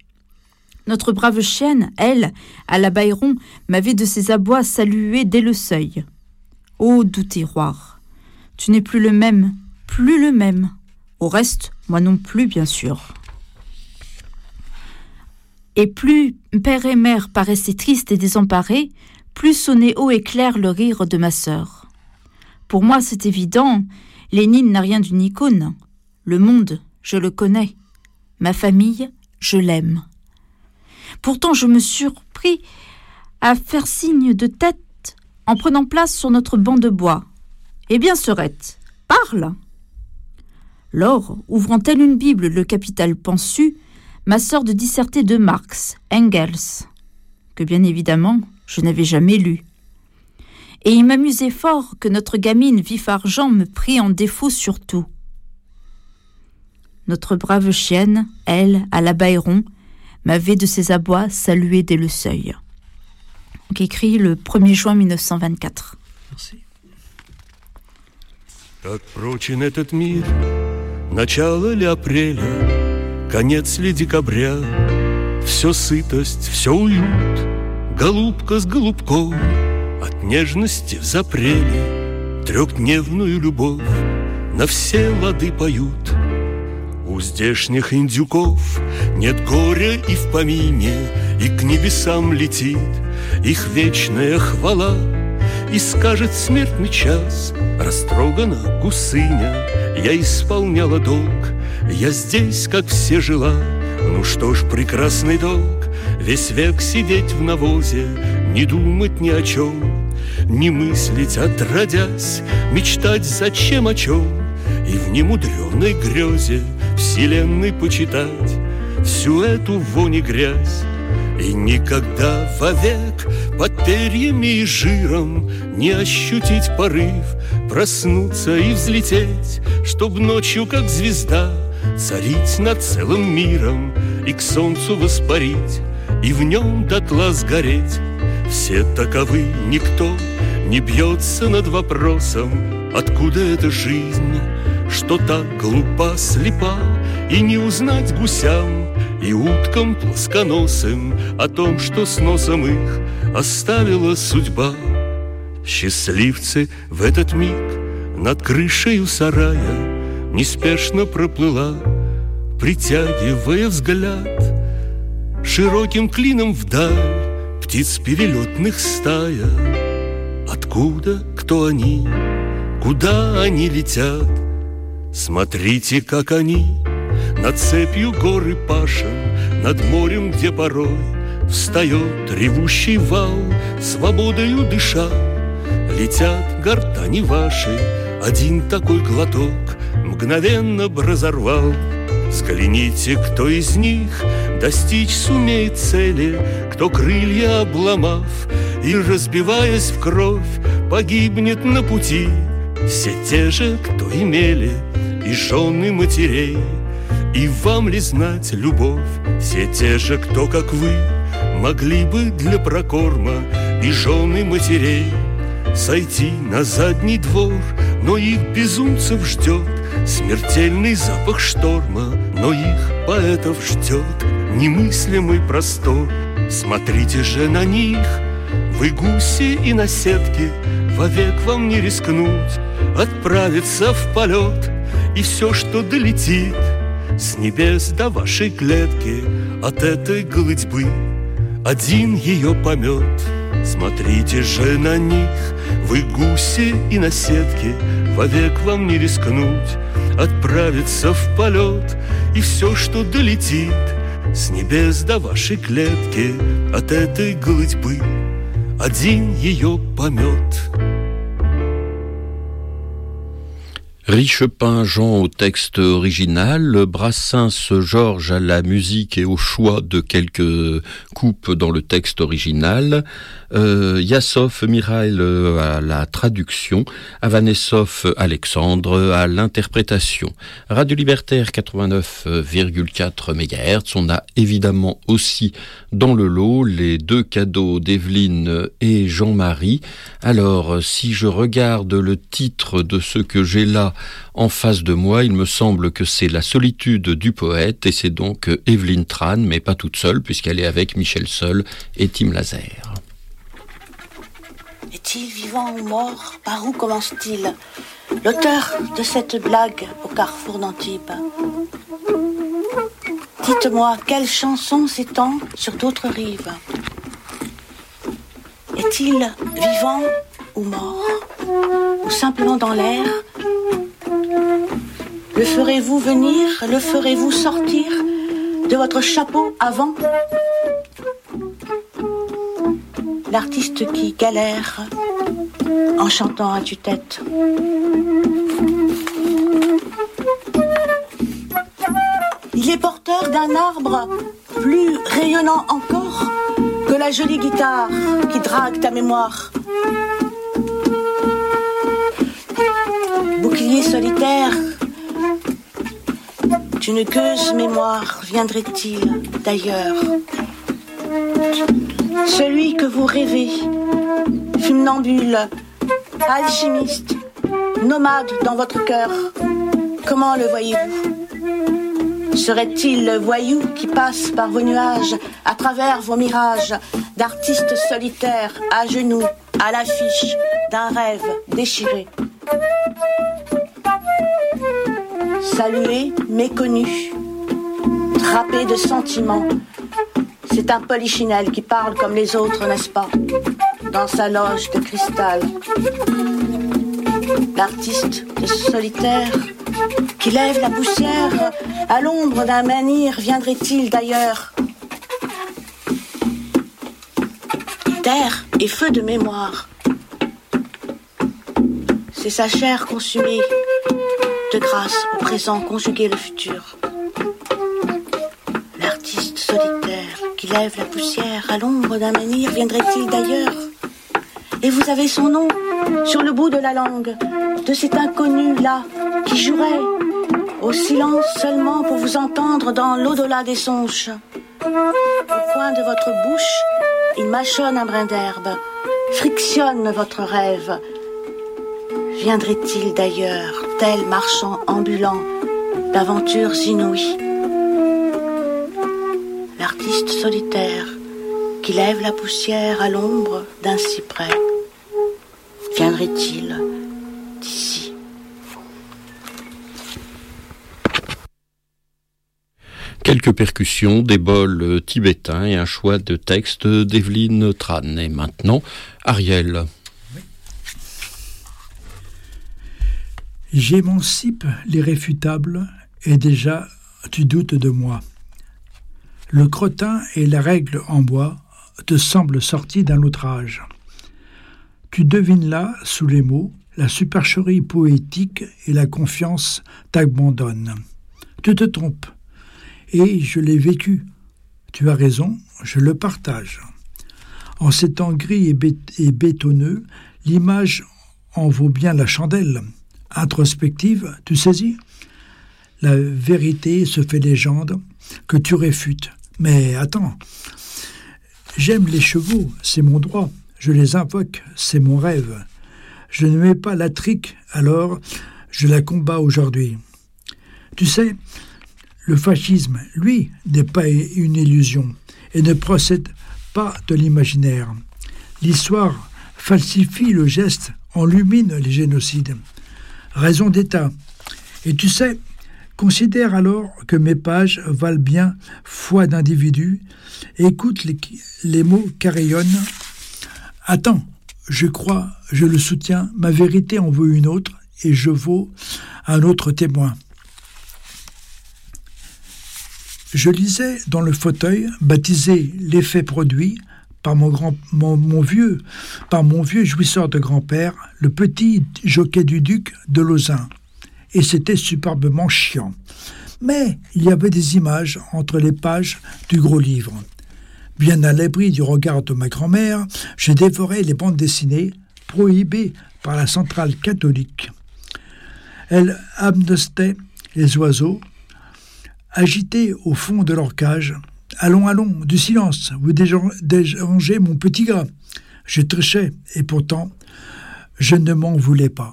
Notre brave chienne, elle, à la Bayron, m'avait de ses abois salué dès le seuil. Ô doux tiroir, tu n'es plus le même, plus le même. Au reste, moi non plus, bien sûr. Et plus père et mère paraissaient tristes et désemparés, plus sonnait haut et clair le rire de ma sœur. Pour moi, c'est évident, Lénine n'a rien d'une icône. Le monde, je le connais. Ma famille, je l'aime. Pourtant, je me surpris à faire signe de tête en prenant place sur notre banc de bois. Eh bien, Sœurette, parle ! Lors, ouvrant telle une Bible le Capital pensu, ma sœur de disserter de Marx, Engels, que bien évidemment, je n'avais jamais lu. Et il m'amusait fort que notre gamine vif-argent me prit en défaut sur tout. Notre brave chienne, elle, à l'Abairon, m'avait de ses abois salué dès le seuil. Donc écrit le 1er juin 1924. Merci. Как прочен этот мир, начало ли апреля, конец ли декабря, все сытость, все уют, голубка с голубком от нежности взапрели, трехдневную любовь на все лады поют. У здешних индюков нет горя и в помине, и к небесам летит их вечная хвала. И скажет смертный час, растрогана гусыня, я исполняла долг, я здесь, как все жила. Ну что ж, прекрасный долг, весь век сидеть в навозе, не думать ни о чем, не мыслить отродясь, мечтать зачем о чем, и в немудреной грезе вселенной почитать всю эту вонь и грязь. И никогда вовек под перьями и жиром не ощутить порыв, проснуться и взлететь, чтоб ночью, как звезда, царить над целым миром и к солнцу воспарить, и в нем дотла сгореть. Все таковы, никто не бьется над вопросом, откуда эта жизнь, что так глупа, слепа, и не узнать гусям и уткам плосконосым о том, что с носом их оставила судьба. Счастливцы в этот миг над крышею сарая неспешно проплыла, притягивая взгляд широким клином вдаль птиц перелетных стая. Откуда, кто они, куда они летят? Смотрите, как они над цепью горы Пашин, над морем, где порой встает ревущий вал, свободою дыша. Летят гортани ваши, один такой глоток мгновенно б разорвал. Взгляните, кто из них достичь сумеет цели, кто крылья обломав и, разбиваясь в кровь, погибнет на пути. Все те же, кто имели и жены матерей, и вам ли знать любовь? Все те же, кто, как вы, могли бы для прокорма и жены матерей сойти на задний двор, но их безумцев ждет смертельный запах шторма, но их поэтов ждет немыслимый простор. Смотрите же на них, вы гуси и наседки, вовек вам не рискнуть отправиться в полет, и все, что долетит с небес до вашей клетки, от этой голытьбы один ее помет. Смотрите же на них, вы гуси и наседки, вовек вам не рискнуть отправиться в полет, и все, что долетит с небес до вашей клетки, от этой голытьбы один ее помет. Richepin Jean au texte original, Brassens Georges à la musique et au choix de quelques coupes dans le texte original, Yassov Mikhail à la traduction, Avanessov Alexandre à l'interprétation. Radio Libertaire 89,4 MHz, on a évidemment aussi dans le lot les deux cadeaux d'Evelyne et Jean-Marie. Alors, si je regarde le titre de ce que j'ai là en face de moi, il me semble que c'est La solitude du poète, et c'est donc Evelyne Tran, mais pas toute seule, puisqu'elle est avec Michel Seul et Tim Lazaire. Et Est-il vivant ou mort? Par où commence-t-il? L'auteur de cette blague au carrefour d'Antibes. Dites-moi, quelle chanson s'étend sur d'autres rives? Est-il vivant ou mort? Ou simplement dans l'air? Le ferez-vous venir? Le ferez-vous sortir de votre chapeau à vent? L'artiste qui galère en chantant à tue-tête. Il est porteur d'un arbre plus rayonnant encore que la jolie guitare qui drague ta mémoire. Bouclier solitaire d'une gueuse mémoire viendrait-il d'ailleurs? Celui que vous rêvez, funambule, alchimiste, nomade dans votre cœur, comment le voyez-vous? Serait-il le voyou qui passe par vos nuages, à travers vos mirages, d'artistes solitaires à genoux, à l'affiche d'un rêve déchiré? Salué, méconnu, drapé de sentiments, c'est un polichinelle qui parle comme les autres, n'est-ce pas? Dans sa loge de cristal. L'artiste de solitaire qui lève la poussière à l'ombre d'un menhir viendrait-il d'ailleurs? Terre et feu de mémoire, c'est sa chair consumée de grâce au présent conjugué le futur. L'artiste solitaire qui lève la poussière à l'ombre d'un menhir viendrait-il d'ailleurs? Et vous avez son nom sur le bout de la langue de cet inconnu-là qui jouerait au silence seulement pour vous entendre dans l'au-delà des songes. Au coin de votre bouche, il mâchonne un brin d'herbe, frictionne votre rêve. Viendrait-il d'ailleurs, tel marchand ambulant d'aventures inouïes? L'artiste solitaire qui lève la poussière à l'ombre d'un cyprès, viendrait-il d'ici? Quelques percussions, des bols tibétains et un choix de texte d'Evelyne Tran. Et maintenant, Ariel. J'émancipe l'irréfutable et déjà tu doutes de moi. Le crottin et la règle en bois te semblent sortis d'un autre âge. Tu devines là, sous les mots, la supercherie poétique et la confiance t'abandonnent. Tu te trompes, et je l'ai vécu. Tu as raison, je le partage. En ces temps gris et bétonneux, l'image en vaut bien la chandelle. Introspective, tu saisis? La vérité se fait légende que tu réfutes. Mais attends, j'aime les chevaux, c'est mon droit. Je les invoque, c'est mon rêve. Je ne mets pas la trique, alors je la combats aujourd'hui. Tu sais, le fascisme, lui, n'est pas une illusion et ne procède pas de l'imaginaire. L'histoire falsifie le geste, enlumine les génocides. Raison d'État. Et tu sais, considère alors que mes pages valent bien foi d'individu. Écoute les mots carillonnent. Attends, je crois, je le soutiens, ma vérité en veut une autre, et je vaux un autre témoin. Je lisais dans le fauteuil, baptisé l'effet produit, par mon vieux jouisseur de grand-père, le petit jockey du duc de Lauzun. Et c'était superbement chiant. Mais il y avait des images entre les pages du gros livre. Bien à l'abri du regard de ma grand-mère, je dévorais les bandes dessinées prohibées par la centrale catholique. Elle amnestait les oiseaux, agités au fond de leur cage. « Allons, allons, du silence, vous dérangez mon petit gars. » Je trichais, et pourtant, je ne m'en voulais pas.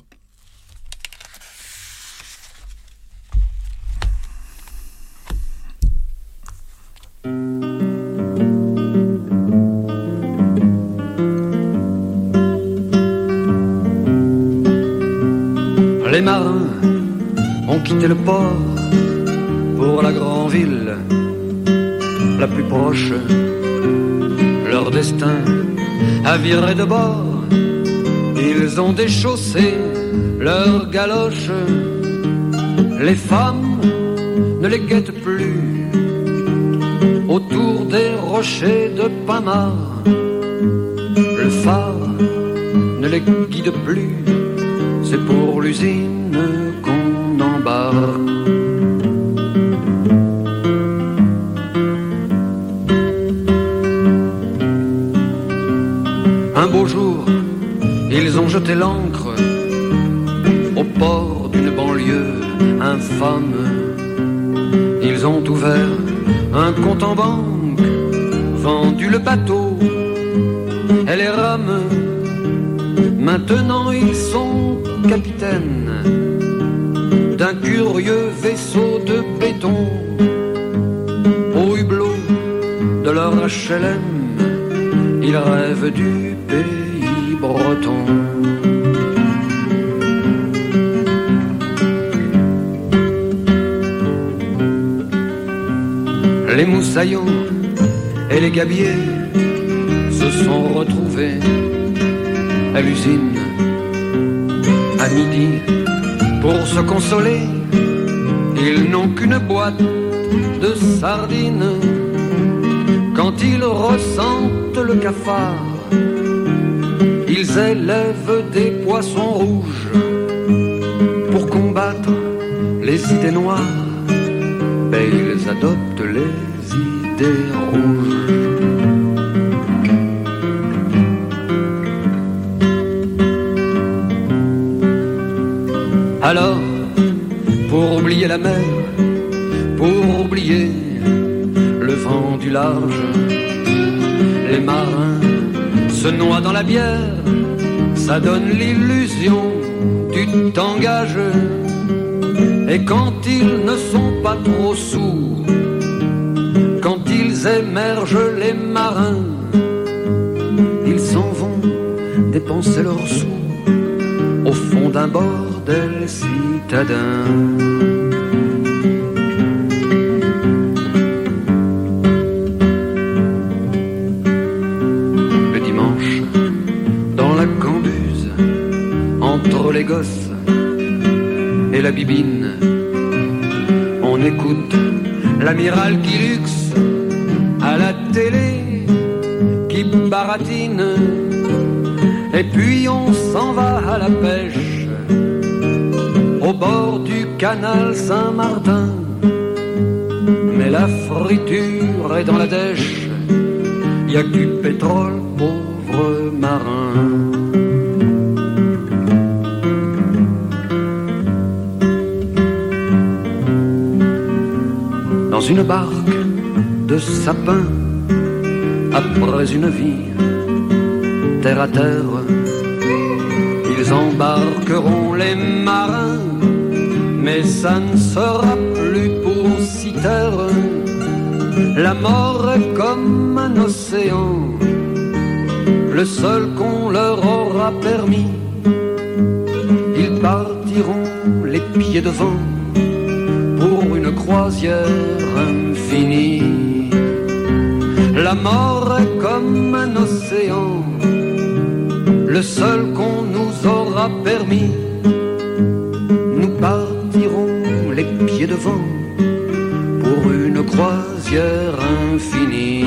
Les marins ont quitté le port pour la grande ville la plus proche. Leur destin a viré de bord. Ils ont déchaussé leurs galoches. Les femmes ne les guettent plus autour des rochers de Pamar. Le phare ne les guide plus. C'est pour l'usine qu'on embarque. Un beau jour, ils ont jeté l'ancre au port d'une banlieue infâme. Ils ont ouvert un compte en banque, vendu le bateau et les rames. Maintenant ils sont capitaines d'un curieux vaisseau de béton. Au hublot de leur HLM, ils rêvent du pays breton. Les moussaillons et les gabiers se sont retrouvés à l'usine à midi pour se consoler. Ils n'ont qu'une boîte de sardines. Quand ils ressentent le cafard, ils élèvent des poissons rouges pour combattre les idées noires. Ben ils adoptent les idées rouges. Alors, pour oublier la mer, pour oublier le vent du large, les marins se noient dans la bière. Ça donne l'illusion du tangage. Et quand ils ne sont pas trop sourds, quand ils émergent les marins, ils s'en vont dépenser leurs sous au fond d'un bordel citadin. Le dimanche, dans la cambuse, entre les gosses et la bibine, on écoute l'amiral qui luxe à la télé, qui baratine. Et puis on s'en va à la pêche au bord du canal Saint-Martin. Mais la friture est dans la dèche, y a que du pétrole, pauvre marin. Dans une barque de sapin, après une vie terre à terre, ils embarqueront les marins, mais ça ne sera plus pour si terre. La mort est comme un océan, le seul qu'on leur aura permis. Ils partiront les pieds devant pour une croisière infinie. La mort est comme un océan, le seul qu'on nous aura permis. Nous partirons les pieds devant pour une croisière infinie.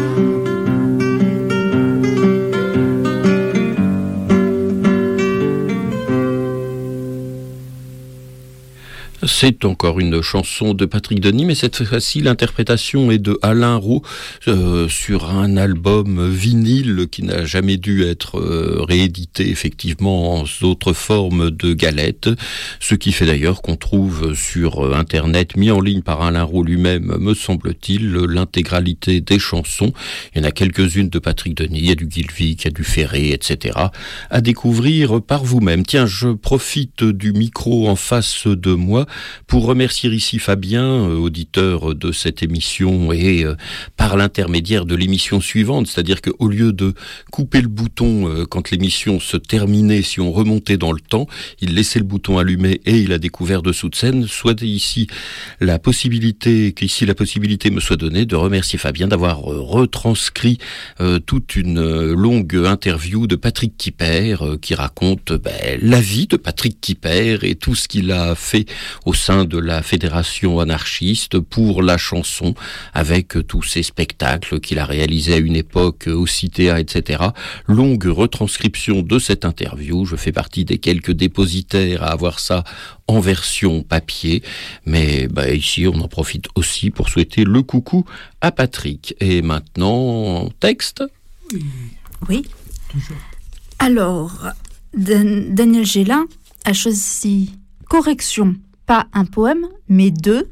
C'est encore une chanson de Patrick Denis, mais cette fois-ci l'interprétation est de Alain Roux sur un album vinyle qui n'a jamais dû être réédité effectivement en autre forme de galette, ce qui fait d'ailleurs qu'on trouve sur internet, mis en ligne par Alain Roux lui-même, me semble-t-il, l'intégralité des chansons. Il y en a quelques-unes de Patrick Denis, il y a du Guilvic, il y a du Ferré, etc. à découvrir par vous-même. Tiens, je profite du micro en face de moi pour remercier ici Fabien, auditeur de cette émission et par l'intermédiaire de l'émission suivante, c'est-à-dire qu'au lieu de couper le bouton quand l'émission se terminait, si on remontait dans le temps, il laissait le bouton allumé et il a découvert dessous de scène, soit ici la possibilité me soit donnée de remercier Fabien d'avoir retranscrit toute une longue interview de Patrick Kipper qui raconte la vie de Patrick Kipper et tout ce qu'il a fait au sein de la fédération anarchiste pour la chanson, avec tous ces spectacles qu'il a réalisés à une époque au Citéa, etc. Longue retranscription de cette interview. Je fais partie des quelques dépositaires à avoir ça en version papier, mais ici on en profite aussi pour souhaiter le coucou à Patrick. Et maintenant, texte ? Oui. Toujours. Alors, Daniel Gélin a choisi correction, pas un poème, mais deux.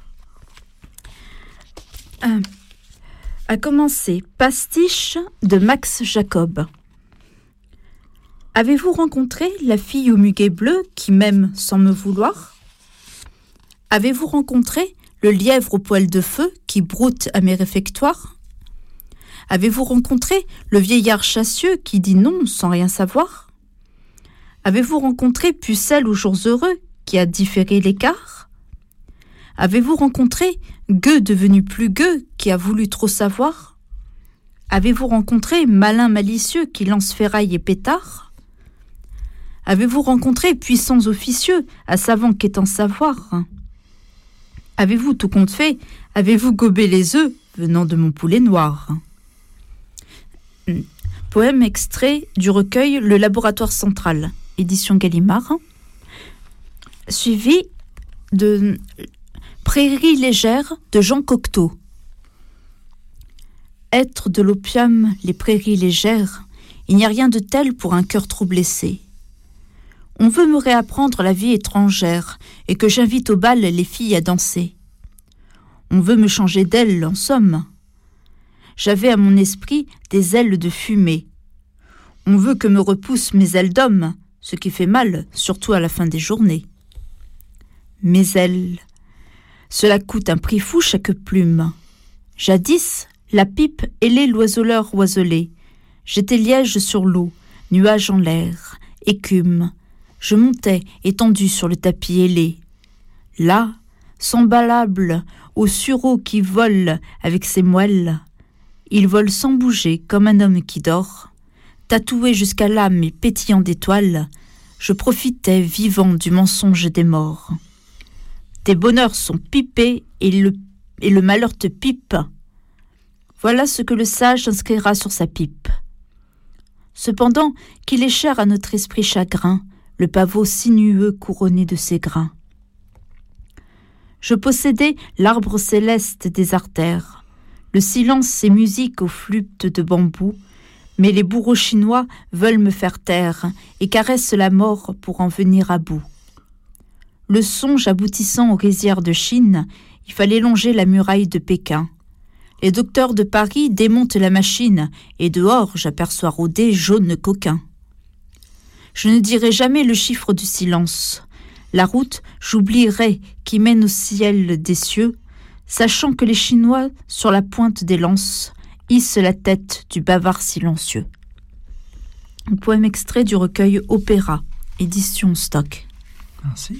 A commencé Pastiche de Max Jacob. Avez-vous rencontré la fille au muguet bleu qui m'aime sans me vouloir ? Avez-vous rencontré le lièvre au poil de feu qui broute à mes réfectoires ? Avez-vous rencontré le vieillard chassieux qui dit non sans rien savoir ? Avez-vous rencontré Pucelle aux jours heureux qui a différé l'écart ? Avez-vous rencontré gueux devenu plus gueux qui a voulu trop savoir ? Avez-vous rencontré malin malicieux qui lance ferraille et pétard ? Avez-vous rencontré puissants officieux à savant qu'étant savoir ? Avez-vous tout compte fait ? Avez-vous gobé les œufs venant de mon poulet noir ? Poème extrait du recueil Le Laboratoire Central, édition Gallimard, suivi de Prairies légères de Jean Cocteau. Être de l'opium les prairies légères, il n'y a rien de tel pour un cœur trop blessé. On veut me réapprendre la vie étrangère et que j'invite au bal les filles à danser. On veut me changer d'ailes, en somme. J'avais à mon esprit des ailes de fumée. On veut que me repoussent mes ailes d'homme, ce qui fait mal, surtout à la fin des journées. Mes ailes, cela coûte un prix fou chaque plume. Jadis, la pipe ailait l'oiseleur oiselé. J'étais liège sur l'eau, nuage en l'air, écume. Je montais, étendu sur le tapis ailé. Là, semblable au sureau qui vole avec ses moelles, il vole sans bouger comme un homme qui dort. Tatoué jusqu'à l'âme et pétillant d'étoiles, je profitais vivant du mensonge des morts. Tes bonheurs sont pipés et le malheur te pipe. Voilà ce que le sage inscrira sur sa pipe. Cependant qu'il est cher à notre esprit chagrin, le pavot sinueux couronné de ses grains. Je possédais l'arbre céleste des artères, le silence et musique aux flûtes de bambou, mais les bourreaux chinois veulent me faire taire et caressent la mort pour en venir à bout. Le songe aboutissant aux rizières de Chine, il fallait longer la muraille de Pékin. Les docteurs de Paris démontent la machine, et dehors j'aperçois rôder jaune coquin. Je ne dirai jamais le chiffre du silence. La route, j'oublierai, qui mène au ciel des cieux, sachant que les Chinois, sur la pointe des lances, hissent la tête du bavard silencieux. Un poème extrait du recueil Opéra, édition Stock. Merci.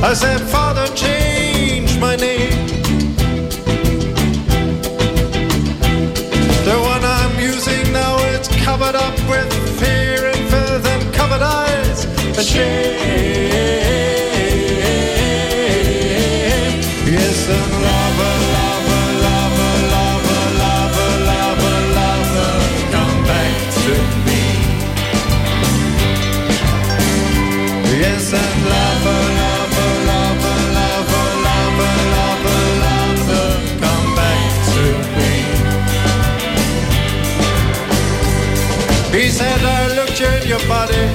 I said, Father, change my name. The one I'm using now is covered up with fear and filth and covered eyes and shame. Yes, and lover, lover, lover, lover, lover, lover, lover, come back to me. Yes, and lover, lover, lover, lover, lover, lover, lover, come back to me. He said, I looked at your body,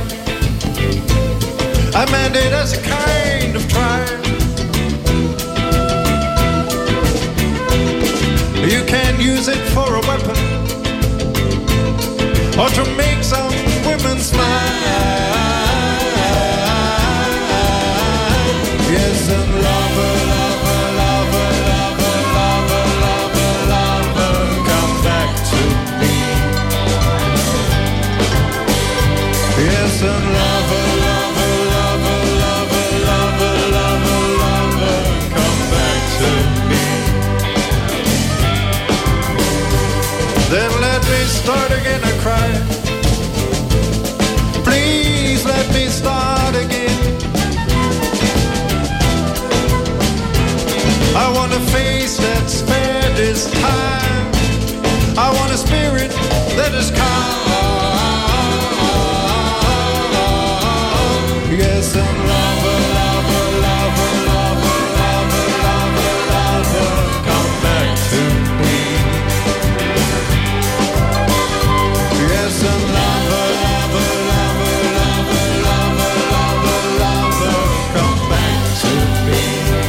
I meant it as a kind of trial. You can use it for a weapon or to make some women smile. Yes, and lover, lover, lover, lover, lover, lover, lover, come back to me. Yes, and lover, lover, lover, lover, lover, lover, lover, come back to me. Then let me start again, I cried. Please let me start again. I want a face that's spared this time. I want a spirit that is calm. Yes, and lover, lover, lover, lover, lover, lover, lover, come back to me. Yes, and lover, lover, lover, lover, lover, lover, lover, come back to me.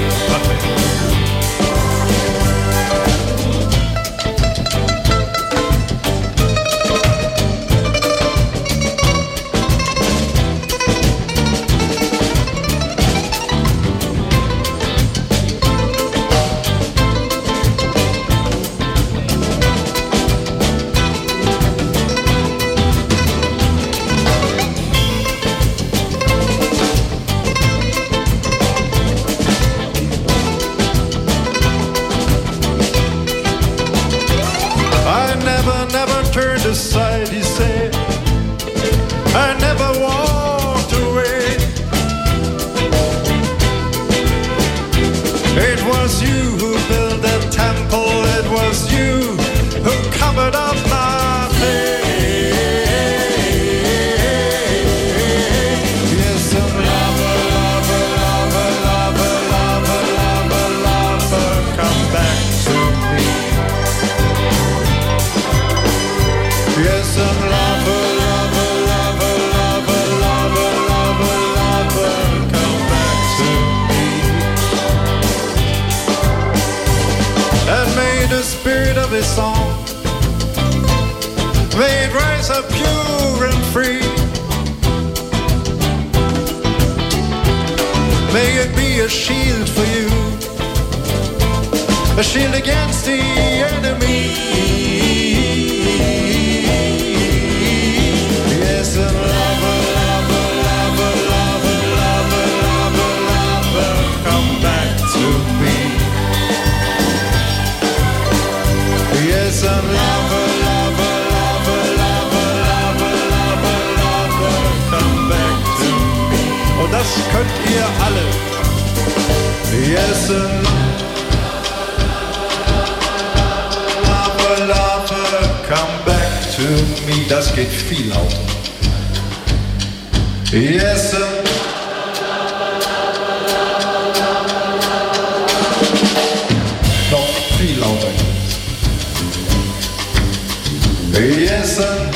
Turned aside, he said, I never walked away. It was you who built that temple, it was you who covered up my face. Yes, and lover, lover, lover, lover, lover, lover, lover, come back to me. Yes, I'm lover, lover, lover, lover, lover, lover, lover, come back to me. And may the spirit of his song, may it rise up pure and free. May it be a shield for you, a shield against the enemy. Yes, and lover, lover, lover, lover, lover, lover, lover, come back to me. Yes, and lover, lover, lover, lover, lover, lover, lover, come back to me. Oh, das könnt ihr alle. Yes, and lover, lover, come back to me. Das geht viel lauter. Yes, noch viel lauter. Yes,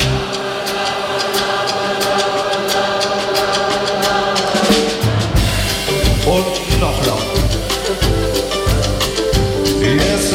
und noch lauter. Yes,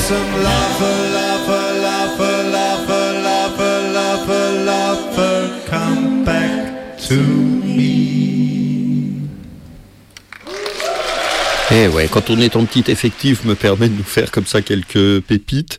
some lover, lover, lover, lover, lover, lover, lover, come back to me. Eh ouais, quand on est en petit effectif, me permet de nous faire comme ça quelques pépites.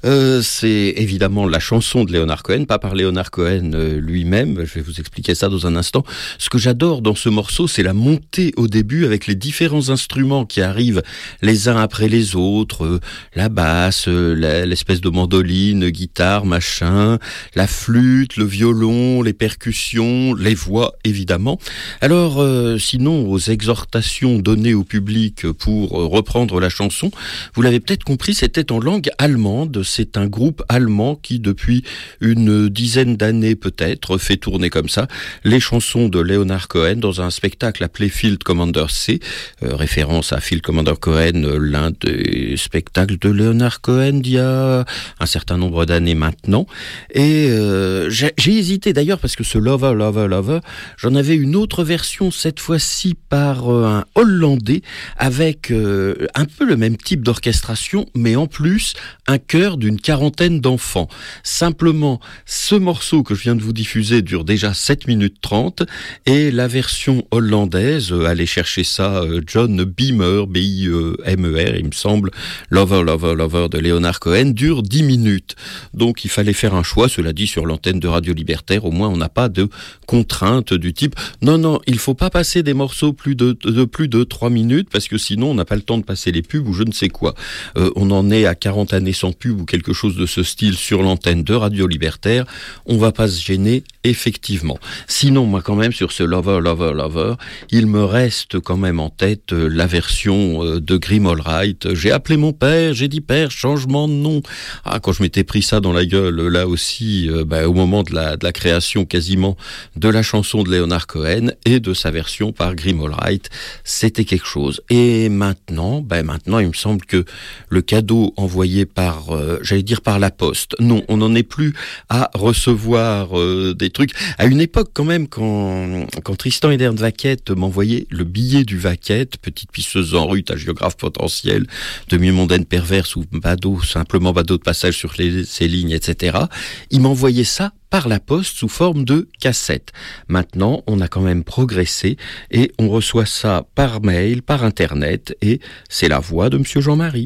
C'est évidemment la chanson de Leonard Cohen, pas par Leonard Cohen lui-même. Je vais vous expliquer ça dans un instant. Ce que j'adore dans ce morceau, c'est la montée au début avec les différents instruments qui arrivent les uns après les autres. La basse, l'espèce de mandoline, guitare, machin, la flûte, le violon, les percussions, les voix évidemment. Alors, sinon, aux exhortations données au public pour reprendre la chanson, vous l'avez peut-être compris, c'était en langue allemande. C'est un groupe allemand qui, depuis une dizaine d'années peut-être, fait tourner comme ça les chansons de Leonard Cohen dans un spectacle appelé Field Commander C, référence à Field Commander Cohen, l'un des spectacles de Leonard Cohen d'il y a un certain nombre d'années maintenant. Et j'ai hésité d'ailleurs parce que ce Lover, Lover, Lover, j'en avais une autre version cette fois-ci par un Hollandais avec un peu le même type d'orchestration, mais en plus un chœur d'une quarantaine d'enfants. Simplement, ce morceau que je viens de vous diffuser dure déjà 7 minutes 30 et la version hollandaise, allez chercher ça, John Beamer, B-I-E-M-E-R, il me semble, Lover, Lover, Lover de Leonard Cohen, dure 10 minutes. Donc il fallait faire un choix, cela dit, sur l'antenne de Radio Libertaire, au moins on n'a pas de contraintes du type non, il faut pas passer des morceaux plus de 3 minutes parce que sinon on n'a pas le temps de passer les pubs ou je ne sais quoi. On en est à 40 années sans pub ou quelque chose de ce style sur l'antenne de Radio Libertaire, on va pas se gêner effectivement. Sinon moi quand même sur ce Lover, Lover, Lover, il me reste quand même en tête la version de Grim Allright. J'ai appelé mon père, j'ai dit père, changement de nom. Ah, quand je m'étais pris ça dans la gueule là aussi, au moment de la création quasiment de la chanson de Leonard Cohen et de sa version par Grim Allright, c'était quelque chose. Et maintenant, il me semble que le cadeau envoyé par, par la poste, non, on n'en est plus à recevoir des trucs. À une époque quand même, quand Tristan Edern Vaquette m'envoyait le billet du Vaquette, petite pisseuse en rue, à géographe potentiel, demi-mondaine perverse ou simplement badaud de passage sur ces lignes, etc., il m'envoyait ça par la poste sous forme de cassette. Maintenant, on a quand même progressé et on reçoit ça par mail, par internet et c'est la voix de Monsieur Jean-Marie.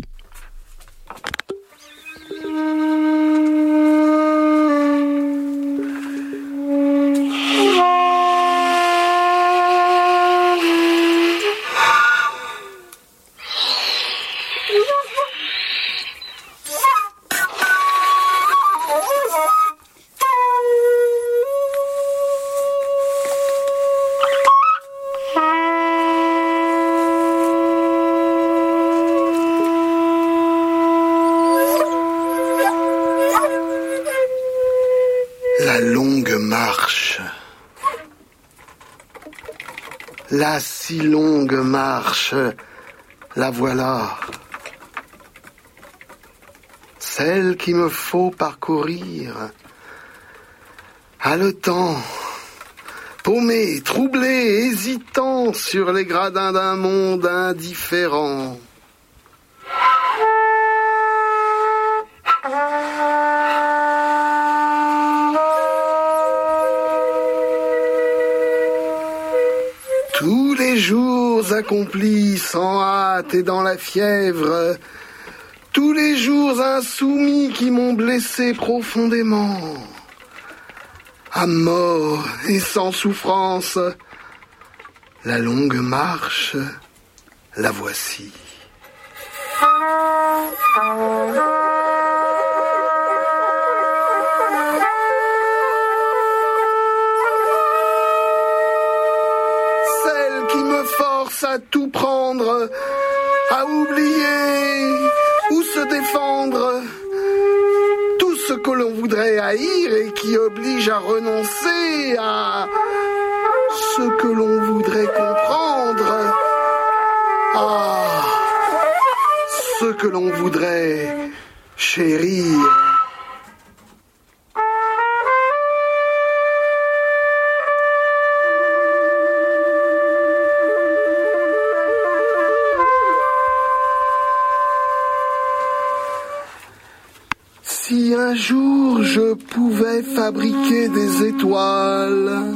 La si longue marche, la voilà. Celle qu'il me faut parcourir. Haletant, paumé, troublé, hésitant sur les gradins d'un monde indifférent. Tous les jours accomplis sans hâte et dans la fièvre, tous les jours insoumis qui m'ont blessé profondément, à mort et sans souffrance, la longue marche, la voici. À tout prendre, à oublier ou se défendre, tout ce que l'on voudrait haïr et qui oblige à renoncer à ce que l'on voudrait comprendre, à ce que l'on voudrait chérir. un jour je pouvais fabriquer des étoiles,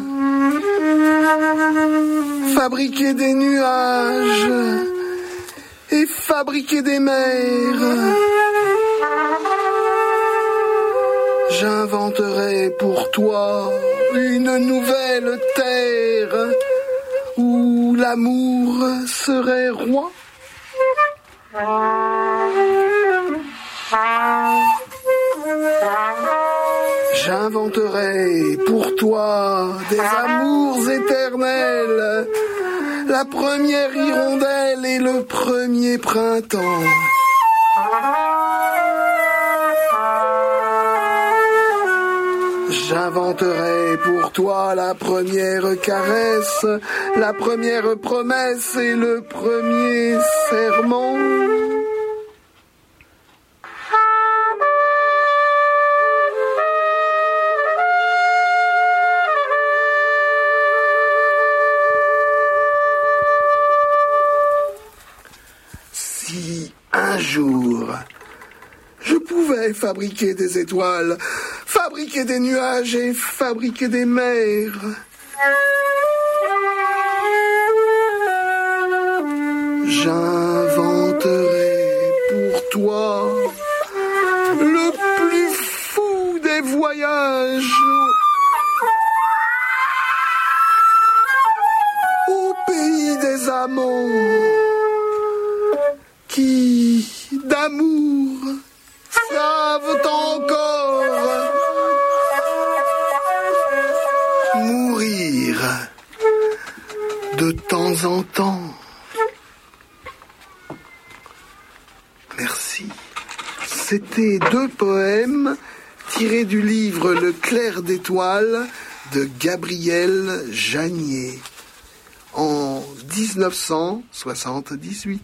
fabriquer des nuages et fabriquer des mers, j'inventerai pour toi une nouvelle terre où l'amour serait roi. J'inventerai pour toi des amours éternels, la première hirondelle et le premier printemps. J'inventerai pour toi la première caresse, la première promesse et le premier serment. Si un jour je pouvais fabriquer des étoiles, fabriquer des nuages et fabriquer des mers, j'inventerai pour toi le plus fou des voyages au pays des amants qui, d'amour, savent encore mourir de temps en temps. Merci. C'était 2 poèmes tirés du livre Le clair d'étoiles de Gabriel Janier en 1978.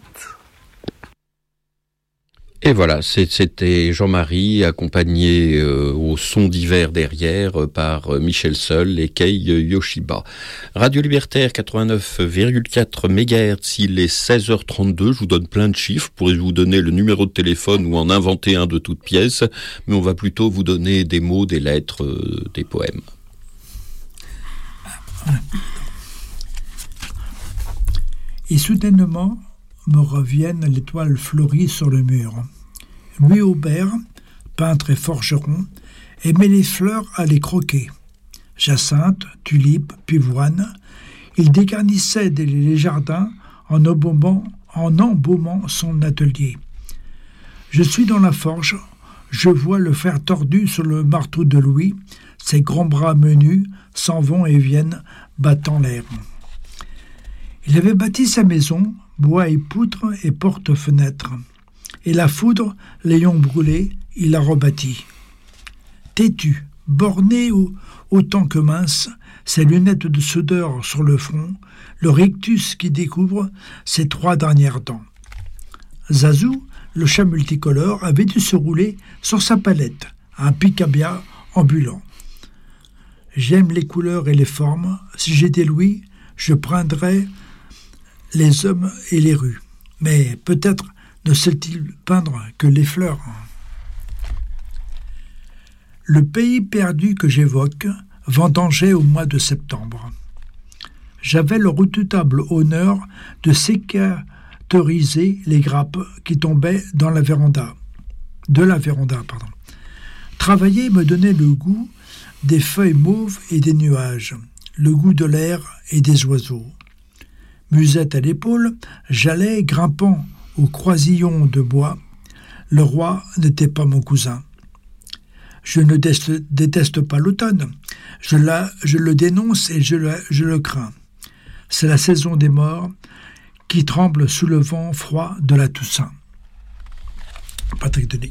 Et voilà, c'était Jean-Marie, accompagné au son d'hiver derrière par Michel Seul et Kei Yoshiba. Radio Libertaire 89,4 MHz, il est 16h32, je vous donne plein de chiffres, pourrais vous donner le numéro de téléphone ou en inventer un de toutes pièces, mais on va plutôt vous donner des mots, des lettres, des poèmes. Et soudainement me reviennent les toiles fleuries sur le mur. Louis Aubert, peintre et forgeron, aimait les fleurs à les croquer. Jacinthe, tulipe, pivoine, il dégarnissait les jardins en embaumant son atelier. Je suis dans la forge, je vois le fer tordu sur le marteau de Louis, ses grands bras menus s'en vont et viennent, battant l'air. Il avait bâti sa maison, bois et poutres et porte-fenêtres. Et la foudre, l'ayant brûlé, il la rebâtit. Têtu, borné autant que mince, ses lunettes de soudeur sur le front, le rictus qui découvre ses 3 dernières dents. Zazou, le chat multicolore, avait dû se rouler sur sa palette, un picabia ambulant. J'aime les couleurs et les formes. Si j'étais Louis, je peindrais les hommes et les rues. Mais peut-être ne sait-il peindre que les fleurs. Le pays perdu que j'évoque vendangeait au mois de septembre. J'avais le redoutable honneur de sécatoriser les grappes qui tombaient de la véranda. Travailler me donnait le goût des feuilles mauves et des nuages, le goût de l'air et des oiseaux. Musette à l'épaule, j'allais grimpant au croisillon de bois. Le roi n'était pas mon cousin. Je ne déteste pas l'automne. Je le dénonce et je le crains. C'est la saison des morts qui tremble sous le vent froid de la Toussaint. Patrick Denis.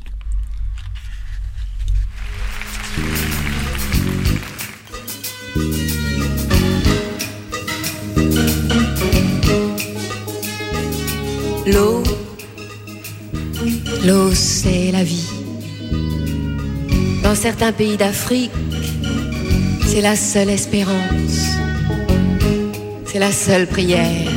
L'eau c'est la vie. Dans certains pays d'Afrique, c'est la seule espérance, c'est la seule prière.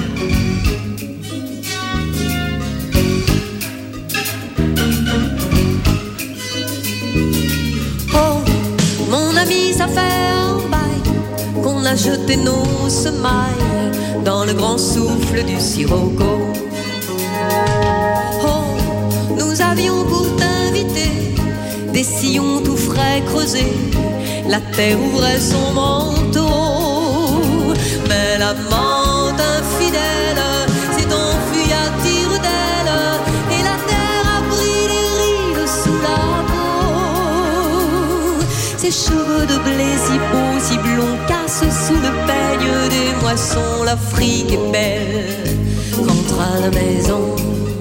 a jeté nos semailles dans le grand souffle du sirocco. Oh, nous avions pour t'inviter des sillons tout frais creusés, la terre ouvrait son manteau, mais l'amante infidèle s'est enfuie à tire d'aile, et la terre a pris les rides sous la peau. Ses cheveux de blé si beaux, si blonds, cassent sous le peigne des moissons. L'Afrique est belle, rentre à la maison.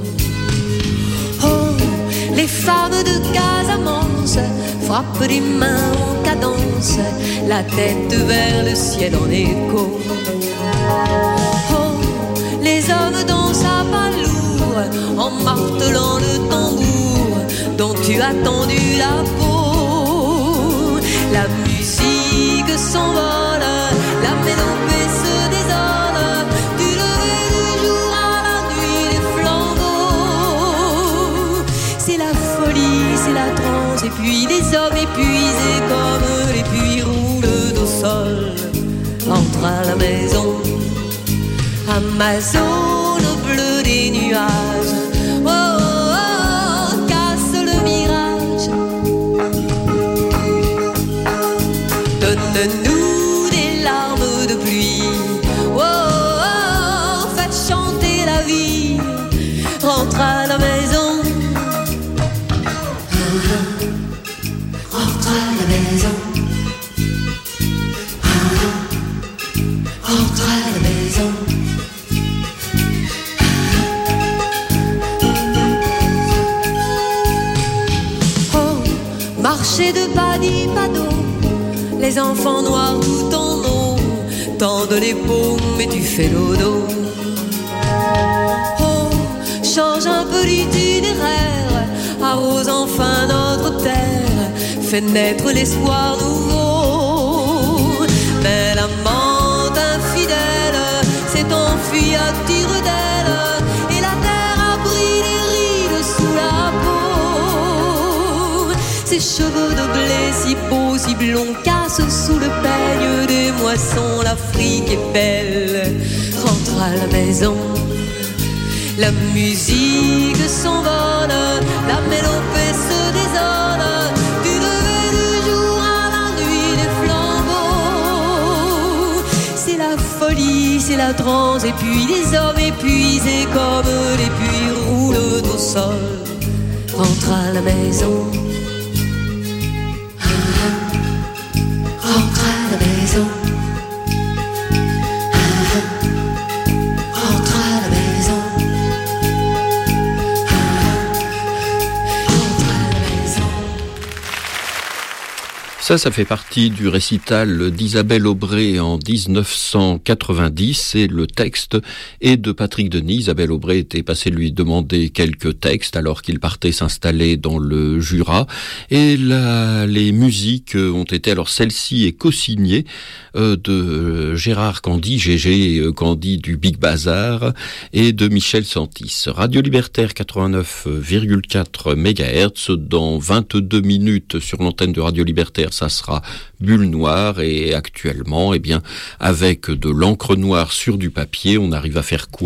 Oh, les femmes de Casamance frappent des mains en cadence, la tête vers le ciel en écho. Oh, les hommes dansent à pas lourd en martelant le tambour dont tu as tendu la peau. La musique s'envole, la mélopée se désole, du lever du jour à la nuit des flambeaux. C'est la folie, c'est la transe, et puis les hommes épuisés comme les puits roulent au sol. Entre à la maison, Amazone bleu des nuages. Oh, oh, oh, casse le mirage. Donne-nous des larmes de pluie. Oh, oh, oh, faites chanter la vie. Rentre à la maison. Rentre à la maison. Rentre à la maison. Oh, marcher de padi-pado, les enfants noirs tout en eau tendent les paumes et tu fais dodo. Oh, change un peu l'itinéraire, arrose enfin notre terre, fais naître l'espoir nouveau. Mais l'amante infidèle s'est enfuie à tire d'aile, et la terre a pris les rides sous la peau. Ses cheveux de blé si beaux, si blonds, cassent sous le peigne des moissons. L'Afrique est belle, rentre à la maison. La musique s'envole, la mélopée se désole, du lever du jour à la nuit des flambeaux. C'est la folie, c'est la transe, et puis les hommes épuisés comme les puits roulent au sol. Rentre à la maison. Rentre à la maison. Rentre à la maison. Rentre à la maison. Ça fait partie du récital d'Isabelle Aubray en 1990 et le texte est de Patrick Denis. Isabelle Aubray était passée lui demander quelques textes alors qu'il partait s'installer dans le Jura et les musiques ont été, alors celle-ci est co-signée de Gérard Candy, Gégé Candy du Big Bazar et de Michel Santis. Radio Libertaire 89,4 MHz dans 22 minutes sur l'antenne de Radio Libertaire. Ça sera Bulle Noire et actuellement, eh bien, avec de l'encre noire sur du papier, on arrive à faire quoi ?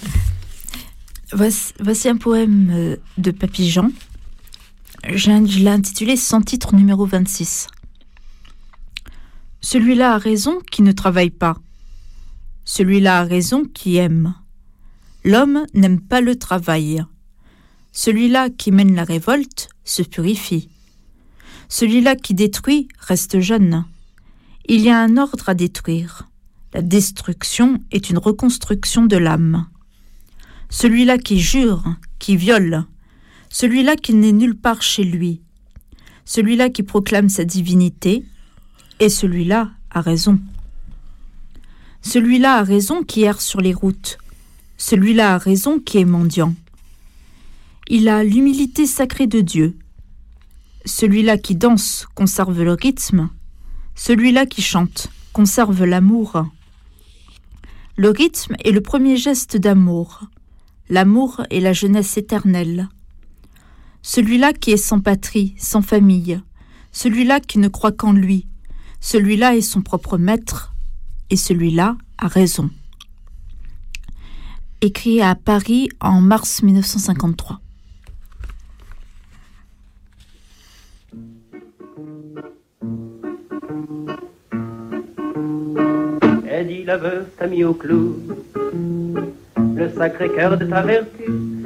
Voici un poème de Papy Jean. Je l'ai intitulé Sans titre numéro 26. Celui-là a raison qui ne travaille pas. Celui-là a raison qui aime. L'homme n'aime pas le travail. Celui-là qui mène la révolte se purifie. Celui-là qui détruit reste jeune. Il y a un ordre à détruire. La destruction est une reconstruction de l'âme. Celui-là qui jure, qui viole. Celui-là qui n'est nulle part chez lui. Celui-là qui proclame sa divinité. Et celui-là a raison. Celui-là a raison qui erre sur les routes. Celui-là a raison qui est mendiant. Il a l'humilité sacrée de Dieu. Celui-là qui danse conserve le rythme. Celui-là qui chante conserve l'amour. Le rythme est le premier geste d'amour. L'amour est la jeunesse éternelle. Celui-là qui est sans patrie, sans famille. Celui-là qui ne croit qu'en lui. Celui-là est son propre maître, et celui-là a raison. Écrit à Paris en mars 1953. Eddie la veuve t'a mis au clou, le sacré cœur de ta vertu,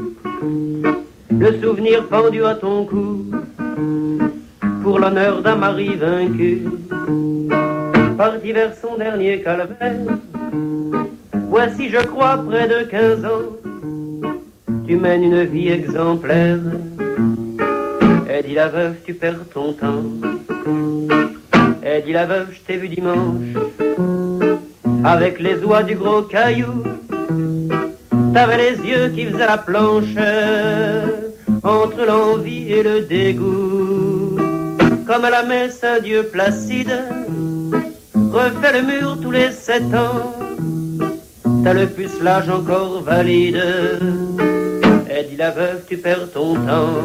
le souvenir pendu à ton cou, pour l'honneur d'un mari vaincu. Parti vers son dernier calvaire, voici je crois près de 15 ans, tu mènes une vie exemplaire. Eddie la veuve, tu perds ton temps. Eddie la veuve, je t'ai vu dimanche, avec les oies du gros caillou. T'avais les yeux qui faisaient la planche, entre l'envie et le dégoût. Comme à la messe, un Dieu placide refait le mur tous les 7 ans. T'as le pucelage encore valide. Eddie la veuve, tu perds ton temps.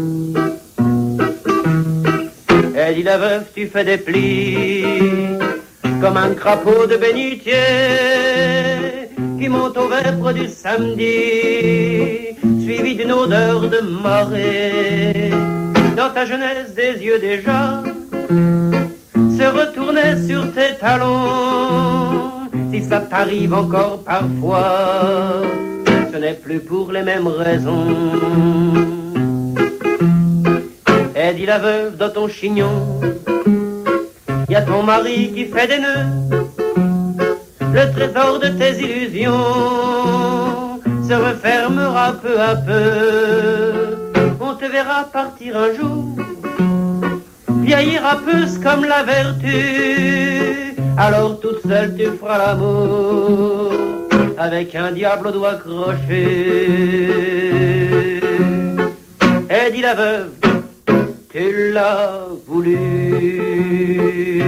Eddie la veuve, tu fais des plis comme un crapaud de bénitier qui monte aux vêpres du samedi, suivi d'une odeur de marée. Dans ta jeunesse, des yeux déjà se retournaient sur tes talons. Si ça t'arrive encore parfois, ce n'est plus pour les mêmes raisons. Eddie la veuve, dans ton chignon, y a ton mari qui fait des nœuds. Le trésor de tes illusions se refermera peu à peu. On te verra partir un jour, vieillir à peu comme la vertu. Alors toute seule tu feras l'amour avec un diable au doigt croché. Eddie la veuve, tu l'as voulu.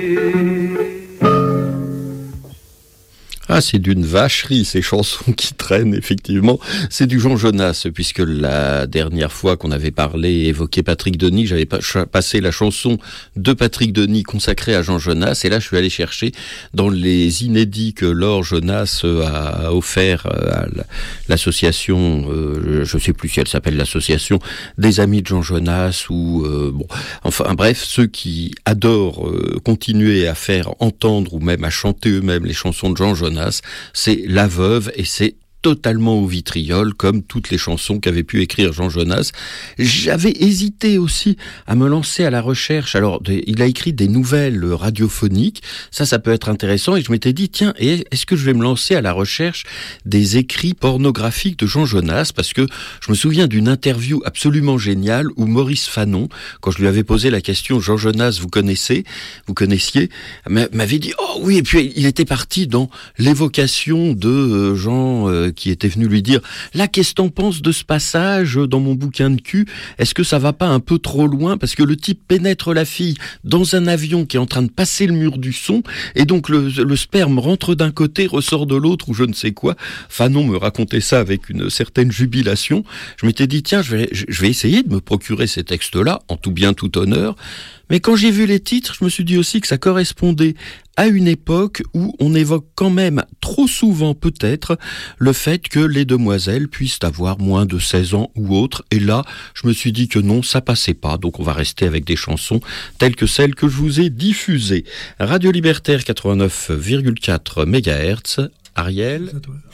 Ah, c'est d'une vacherie, ces chansons qui traînent, effectivement. C'est du Jean Jonas, puisque la dernière fois qu'on avait parlé et évoqué Patrick Denis, j'avais passé la chanson de Patrick Denis consacrée à Jean Jonas, et là, je suis allé chercher dans les inédits que Laure Jonas a offert à l'association, je sais plus si elle s'appelle l'association des Amis de Jean Jonas, ou enfin bref, ceux qui adorent continuer à faire entendre ou même à chanter eux-mêmes les chansons de Jean Jonas, c'est La Veuve, et c'est totalement au vitriol, comme toutes les chansons qu'avait pu écrire Jean Jonas. J'avais hésité aussi à me lancer à la recherche. Alors, il a écrit des nouvelles radiophoniques, ça peut être intéressant, et je m'étais dit, tiens, est-ce que je vais me lancer à la recherche des écrits pornographiques de Jean Jonas, parce que je me souviens d'une interview absolument géniale où Maurice Fanon, quand je lui avais posé la question, Jean Jonas, vous connaissiez, m'avait dit, oh oui, et puis il était parti dans l'évocation de Jean qui était venu lui dire « Là, qu'est-ce que t'en penses de ce passage dans mon bouquin de cul ? Est-ce que ça va pas un peu trop loin ? Parce que le type pénètre la fille dans un avion qui est en train de passer le mur du son, et donc le sperme rentre d'un côté, ressort de l'autre, ou je ne sais quoi. » Fanon me racontait ça avec une certaine jubilation. Je m'étais dit « Tiens, je vais essayer de me procurer ces textes-là, en tout bien, tout honneur. » Mais quand j'ai vu les titres, je me suis dit aussi que ça correspondait à une époque où on évoque quand même trop souvent peut-être le fait que les demoiselles puissent avoir moins de 16 ans ou autre. Et là, je me suis dit que non, ça passait pas. Donc on va rester avec des chansons telles que celles que je vous ai diffusées. Radio Libertaire 89,4 MHz. Ariel.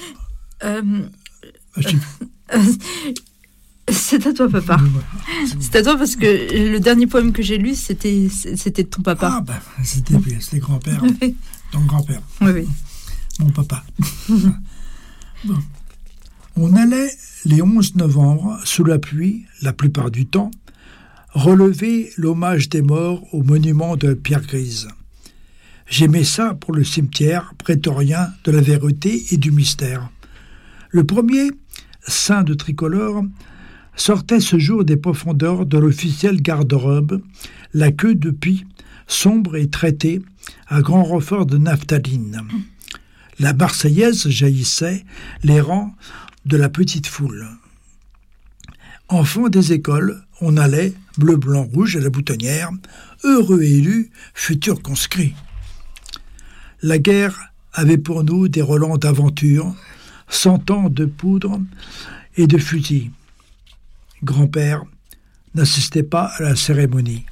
C'est à toi, papa. C'est à toi parce que le dernier poème que j'ai lu, c'était de ton papa. Ah, ben, c'était grand-père. Oui. Ton grand-père. Oui. Mon papa. Bon. On allait, les 11 novembre, sous la pluie, la plupart du temps, relever l'hommage des morts au monument de pierre grise. J'aimais ça pour le cimetière prétorien de la vérité et du mystère. Le premier, saint de tricolore, sortait ce jour des profondeurs de l'officiel garde-robe, la queue de pie, sombre et traitée, à grand renfort de naphtaline. La Marseillaise jaillissait les rangs de la petite foule. Enfants des écoles, on allait, bleu, blanc, rouge, à la boutonnière, heureux élus, futurs conscrits. La guerre avait pour nous des relents d'aventure, 100 ans de poudre et de fusils. Grand-père n'assistait pas à la cérémonie.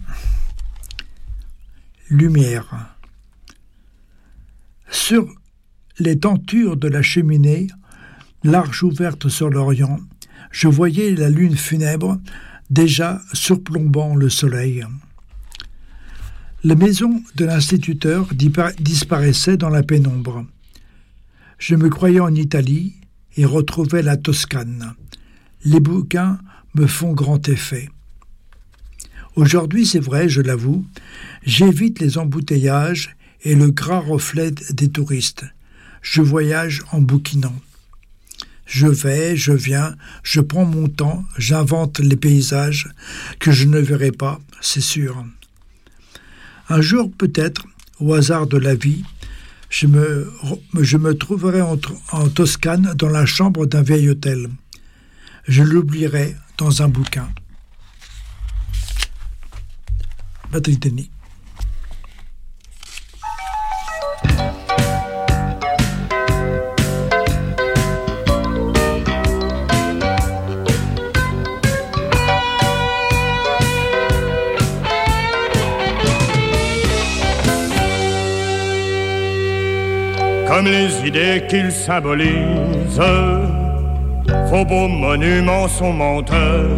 Lumière. Sur les tentures de la cheminée, large ouverte sur l'Orient, je voyais la lune funèbre déjà surplombant le soleil. La maison de l'instituteur disparaissait dans la pénombre. Je me croyais en Italie et retrouvais la Toscane. Les bouquins me font grand effet. Aujourd'hui, c'est vrai, je l'avoue, j'évite les embouteillages et le gras reflet des touristes. Je voyage en bouquinant. Je vais, je viens, je prends mon temps, j'invente les paysages que je ne verrai pas, c'est sûr. Un jour, peut-être, au hasard de la vie, je me trouverai en Toscane dans la chambre d'un vieil hôtel. Je l'oublierai dans un bouquin. Patrick Denis. Comme les idées qu'il symbolise, vos beaux monuments sont menteurs.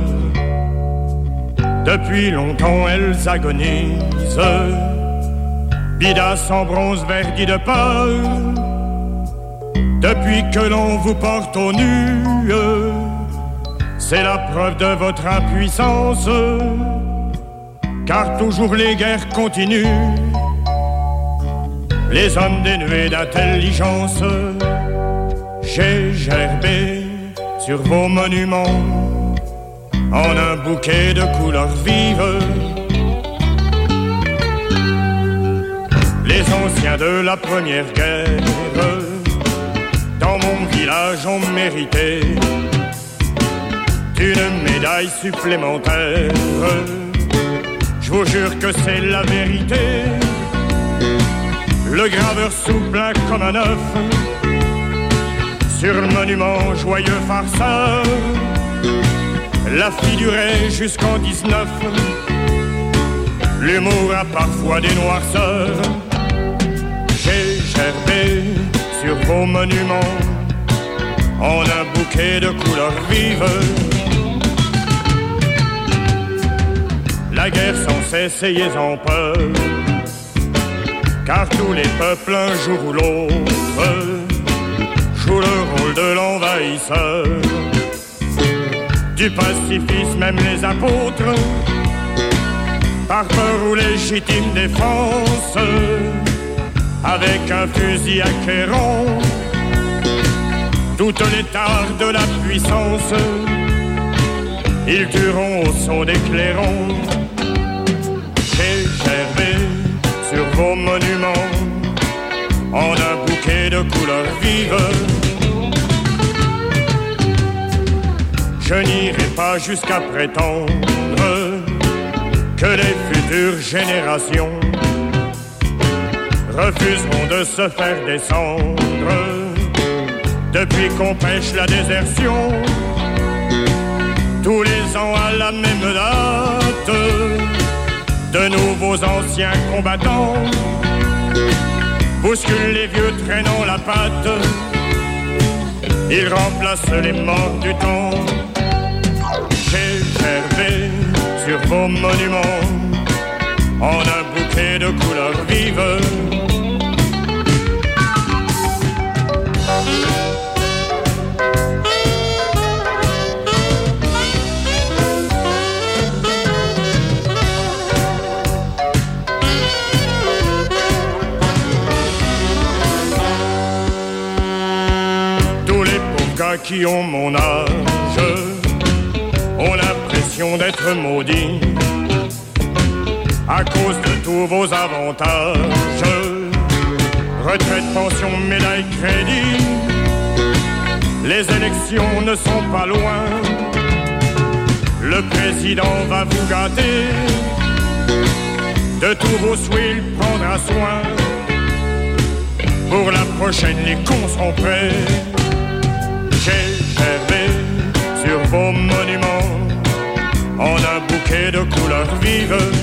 Depuis longtemps elles agonisent, bidas en bronze verdi de peur. Depuis que l'on vous porte au nu, c'est la preuve de votre impuissance, car toujours les guerres continuent. Les hommes dénués d'intelligence, j'ai gerbé sur vos monuments en un bouquet de couleurs vives. Les anciens de la première guerre, dans mon village ont mérité une médaille supplémentaire. Je vous jure que c'est la vérité. Le graveur souple comme un œuf sur le monument joyeux farceur. La figurait jusqu'en 19. L'humour a parfois des noirceurs. J'ai gerbé sur vos monuments en un bouquet de couleurs vives. La guerre sans cesse, ayez-en peur, car tous les peuples, un jour ou l'autre, jouent le rôle de l'envahisseur. Du pacifisme, même les apôtres, par peur ou légitime défense, avec un fusil à clairon, toutes les tares de la puissance, ils tueront au son des clairons. J'ai gerbé sur vos monuments en un bouquet de couleurs vives. Je n'irai pas jusqu'à prétendre que les futures générations refuseront de se faire descendre depuis qu'on pêche la désertion. Tous les ans à la même date, de nouveaux anciens combattants bousculent les vieux traînant la patte. Ils remplacent les morts du temps. J'ai gerbé sur vos monuments en un bouquet de couleurs vives. Qui ont mon âge ont l'impression d'être maudits à cause de tous vos avantages. Retraite, pension, médaille, crédit, les élections ne sont pas loin. Le président va vous gâter, de tous vos souhaits il prendra soin. Pour la prochaine, les cons seront prêts. J'ai germé sur vos monuments en un bouquet de couleurs vives.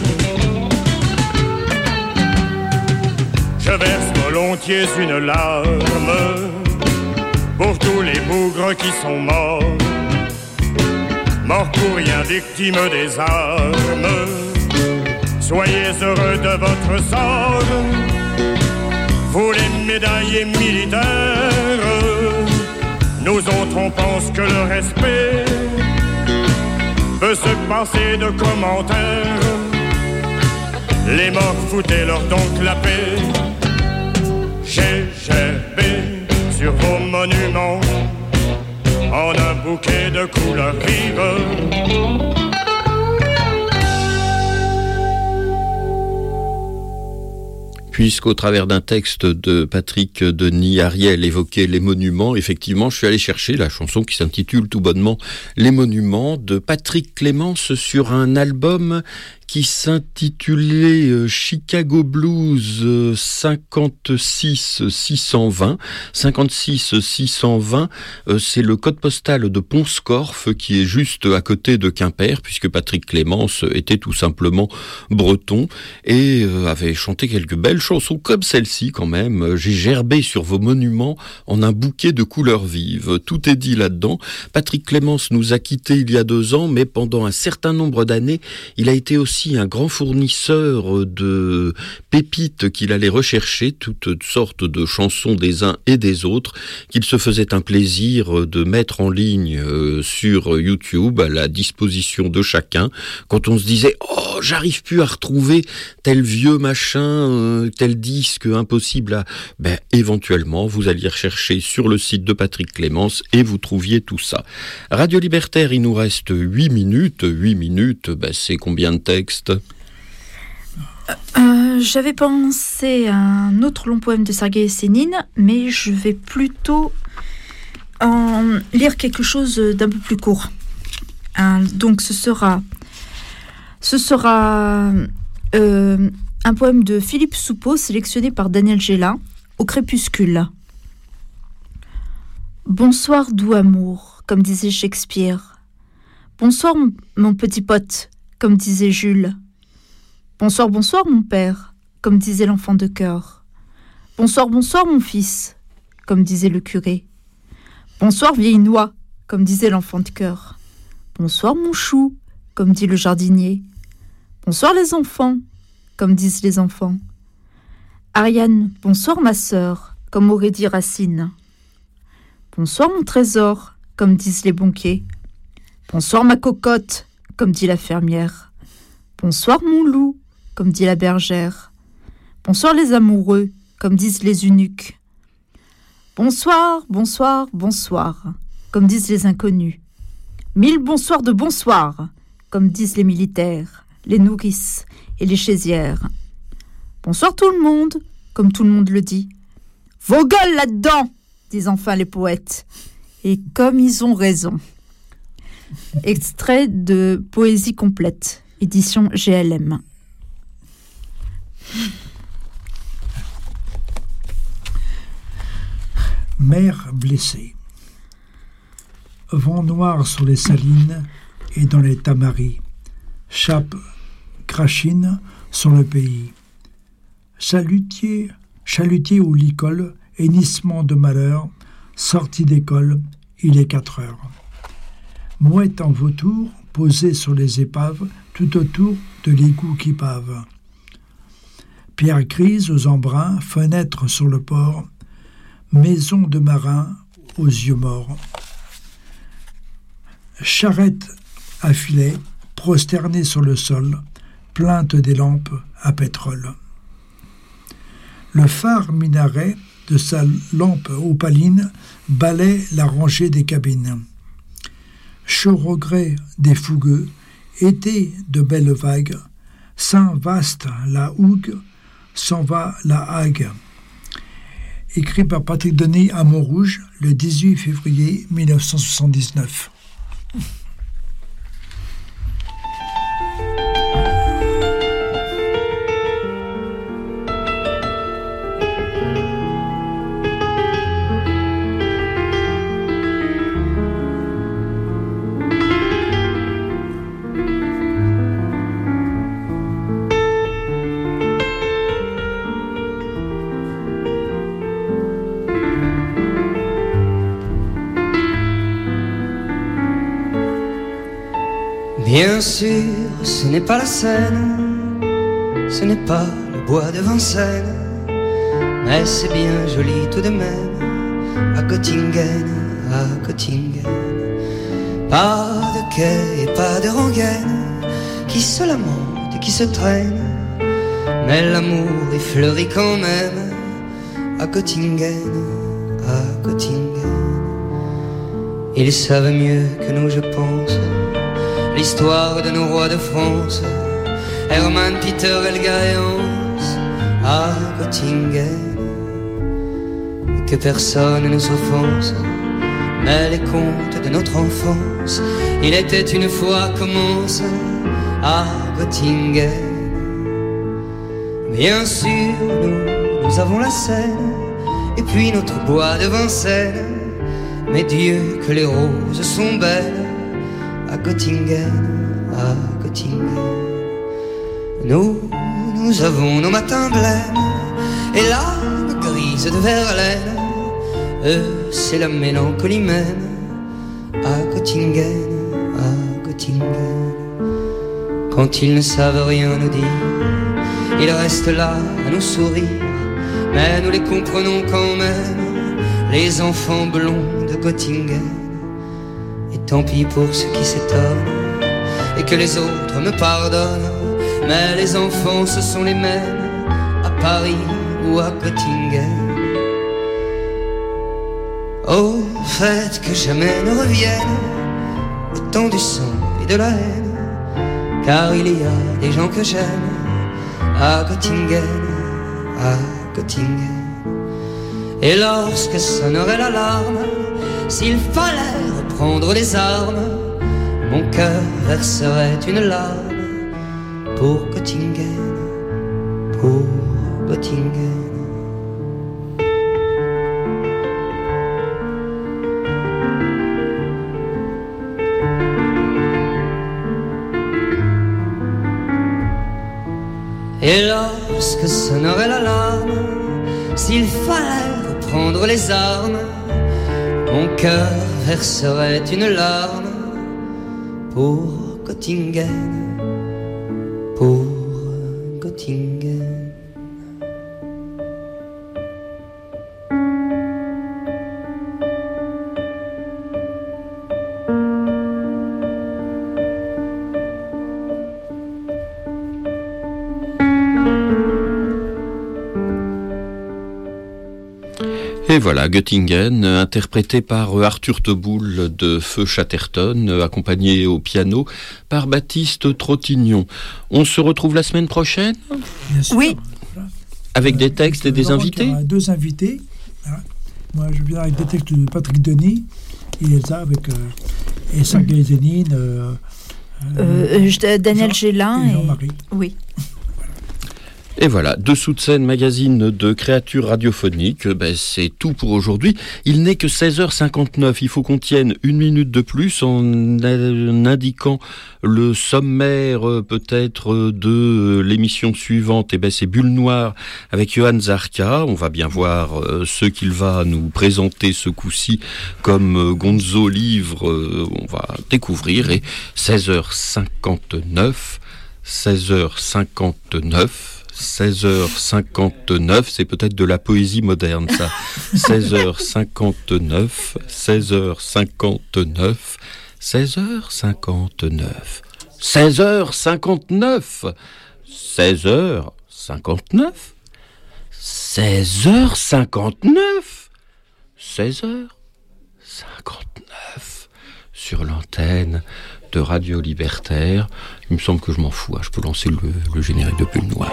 Je verse volontiers une larme pour tous les bougres qui sont morts, morts pour rien, victimes des armes. Soyez heureux de votre sort, vous les médaillés militaires. Nous autres on pense que le respect peut se passer de commentaires. Les morts, foutez-leur donc la paix. J'ai gerbé sur vos monuments en un bouquet de couleurs vives. Puisqu'au travers d'un texte de Patrick Denis Ariel évoquait les monuments, effectivement, je suis allé chercher la chanson qui s'intitule tout bonnement « Les monuments » de Patrick Clémence sur un album qui s'intitulait Chicago Blues 56-620. 56-620, c'est le code postal de Pont-Scorff qui est juste à côté de Quimper, puisque Patrick Clémence était tout simplement breton et avait chanté quelques belles chansons comme celle-ci quand même. J'ai gerbé sur vos monuments en un bouquet de couleurs vives. Tout est dit là-dedans. Patrick Clémence nous a quittés il y a 2 ans, mais pendant un certain nombre d'années, il a été aussi un grand fournisseur de pépites qu'il allait rechercher, toutes sortes de chansons des uns et des autres, qu'il se faisait un plaisir de mettre en ligne sur YouTube à la disposition de chacun. Quand on se disait « Oh, j'arrive plus à retrouver tel vieux machin, tel disque impossible à... » Ben, éventuellement, vous alliez rechercher sur le site de Patrick Clémence et vous trouviez tout ça. Radio Libertaire, il nous reste 8 minutes. 8 minutes, ben, c'est combien de textes ? J'avais pensé à un autre long poème de Sergueï Essénine, mais je vais plutôt en lire quelque chose d'un peu plus court. Donc ce sera un poème de Philippe Soupeau sélectionné par Daniel Gélin, Au crépuscule. Bonsoir doux amour, comme disait Shakespeare. Bonsoir mon petit pote, comme disait Jules. Bonsoir, bonsoir mon père, comme disait l'enfant de chœur. Bonsoir, bonsoir mon fils, comme disait le curé. Bonsoir vieille noix, comme disait l'enfant de chœur. Bonsoir mon chou, comme dit le jardinier. Bonsoir les enfants, comme disent les enfants. Ariane, bonsoir ma sœur, comme aurait dit Racine. Bonsoir mon trésor, comme disent les banquiers. Bonsoir ma cocotte, comme dit la fermière. Bonsoir mon loup, comme dit la bergère. Bonsoir les amoureux, comme disent les eunuques. Bonsoir, bonsoir, bonsoir, comme disent les inconnus. 1000 bonsoirs de bonsoir, comme disent les militaires, les nourrices et les chaisières. Bonsoir tout le monde, comme tout le monde le dit. Vos gueules là-dedans, disent enfin les poètes. Et comme ils ont raison. Extrait de Poésie complète, édition GLM. Mer blessée. Vent noir sur les salines et dans les tamaris. Chape crachine sur le pays. Chalutier au licol, hennissement de malheur, sortie d'école, il est 4 heures. Mouette en vautour, posée sur les épaves, tout autour de l'égout qui pave. Pierre grise aux embruns, fenêtre sur le port, maison de marin aux yeux morts. Charrette à filet, prosternée sur le sol, plainte des lampes à pétrole. Le phare minaret de sa lampe opaline balaie la rangée des cabines. Chaud regret des fougueux, été de belles vagues, saint vaste la hougue, s'en va la hague. Écrit par Patrick Denis à Montrouge le 18 février 1979. Bien sûr, ce n'est pas la Seine, ce n'est pas le bois de Vincennes, mais c'est bien joli tout de même, à Göttingen, à Göttingen. Pas de quai et pas de rengaine, qui se lamentent et qui se traînent, mais l'amour y fleurit quand même, à Göttingen, à Göttingen. Ils savent mieux que nous, je pense, l'histoire de nos rois de France, Hermann, Peter, Helga et Hans, à Göttingen. Que personne ne s'offense, mais les contes de notre enfance, il était une fois commence, à Göttingen. Bien sûr, nous avons la Seine, et puis notre bois de Vincennes, mais Dieu que les roses sont belles, à Göttingen, à Göttingen. Nous avons nos matins blêmes et l'âme grise de Verlaine. C'est la mélancolie même, à Göttingen, à Göttingen. Quand ils ne savent rien nous dire, ils restent là à nous sourire, mais nous les comprenons quand même, les enfants blonds de Göttingen. Et tant pis pour ceux qui s'étonnent et que les autres me pardonnent, mais les enfants ce sont les mêmes à Paris ou à Göttingen. Au fait que jamais ne revienne le temps du sang et de la haine, car il y a des gens que j'aime, à Göttingen, à Göttingen. Et lorsque sonnerait l'alarme, s'il fallait reprendre les armes, mon cœur verserait une larme pour Göttingen, pour Göttingen. Et lorsque sonnerait l'alarme, s'il fallait reprendre les armes, mon cœur verserait une larme pour Göttingen, pour Göttingen. Et voilà, Göttingen, interprété par Arthur Teboul de Feu Chatterton, accompagné au piano par Baptiste Trottignon. On se retrouve la semaine prochaine ? Oui. Avec des textes et des invités ? Il y aura 2 invités. Voilà. Moi, je viens avec des textes de Patrick Denis et Elsa avec Sergei Zénine. Daniel Gélin et Jean-Marie. Oui. Et voilà, Dessous de scène, magazine de créatures radiophoniques, c'est tout pour aujourd'hui. Il n'est que 16h59, il faut qu'on tienne 1 minute de plus en indiquant le sommaire peut-être de l'émission suivante. C'est Bulle Noire avec Johan Zarka. On va bien voir ce qu'il va nous présenter ce coup-ci comme Gonzo livre, on va découvrir. Et 16h59, 16h59, c'est peut-être de la poésie moderne, ça. 16h59, 16h59, 16h59, 16h59, 16h59, 16h59, 16h59, sur l'antenne de Radio Libertaire. Il me semble que je m'en fous, je peux lancer le générique de Bulle Noire.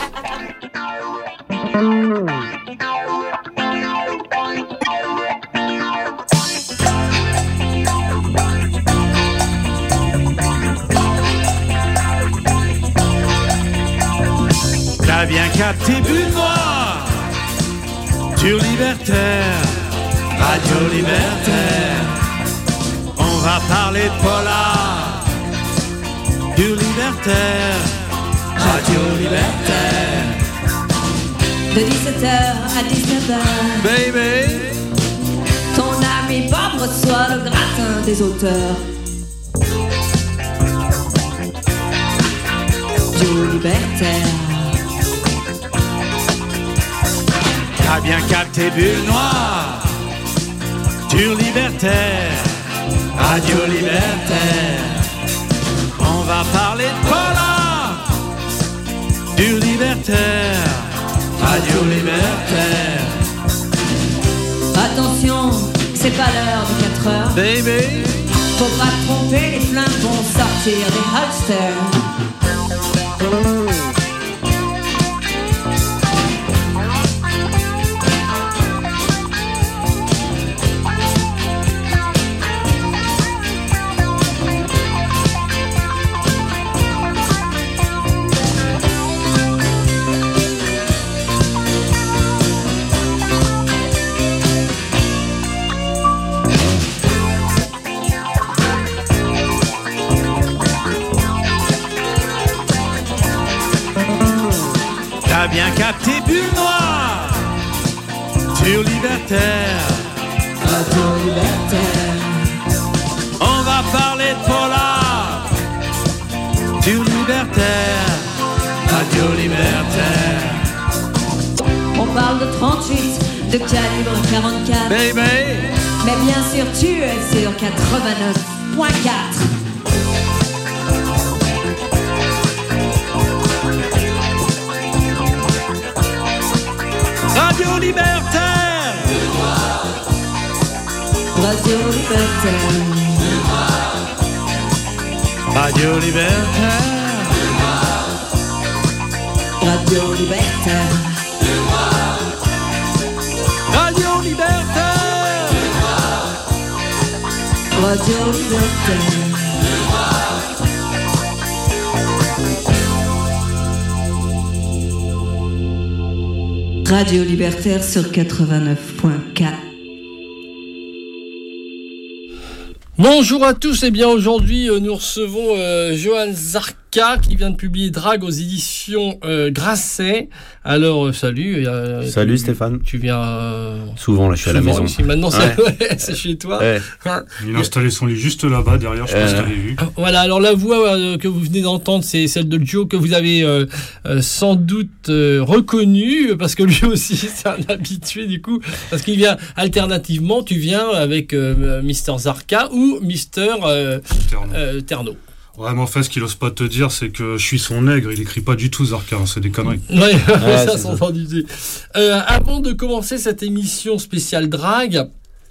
T'as bien capté Bulle Noire sur Libertaire, Radio Libertaire. On va parler de polar sur Libertaire, Radio Libertaire. De 17h à 19h, Baby, ton ami Bob reçoit le gratin des auteurs. libertaire. T'as bien capté Bulle Noire, sur Libertaire, Radio Libertaire. On va parler de Paula, sur Libertaire, Radio Libertaire. Attention, c'est pas l'heure de 4 heures. Baby, faut pas te tromper, les flingues vont sortir des holsters. T'as bien capté Bulle Noire, sur Libertaire, Radio Libertaire. On va parler de Paula, sur Libertaire, Radio Libertaire. On parle de 38, de calibre 44. Baby, mais bien sûr tu es sur 89.4. Radio Libertaire, Radio Libertaire, Radio Libertaire, Radio Libertaire, Radio Libertaire, Radio Libertaire. Radio Libertaire sur 89.4. Bonjour à tous, et bien aujourd'hui nous recevons Johan Zarka qui vient de publier Drague aux éditions Grasset. Alors salut. Salut Stéphane. Tu viens souvent là, je suis à la maison. Ici. Maintenant c'est chez toi. Ouais. Il a installé son lit juste là-bas derrière, je pense que tu l'avais vu. Voilà, alors la voix que vous venez d'entendre, c'est celle de Joe que vous avez sans doute reconnue, parce que lui aussi c'est un habitué du coup, parce qu'il vient alternativement, tu viens avec Mister Zarka ou Mister Terno. Ouais, mais en fait, ce qu'il ose pas te dire, c'est que je suis son nègre, il écrit pas du tout Zarka, c'est des conneries. Ouais, ça s'entend du tout. Avant de commencer cette émission spéciale drague,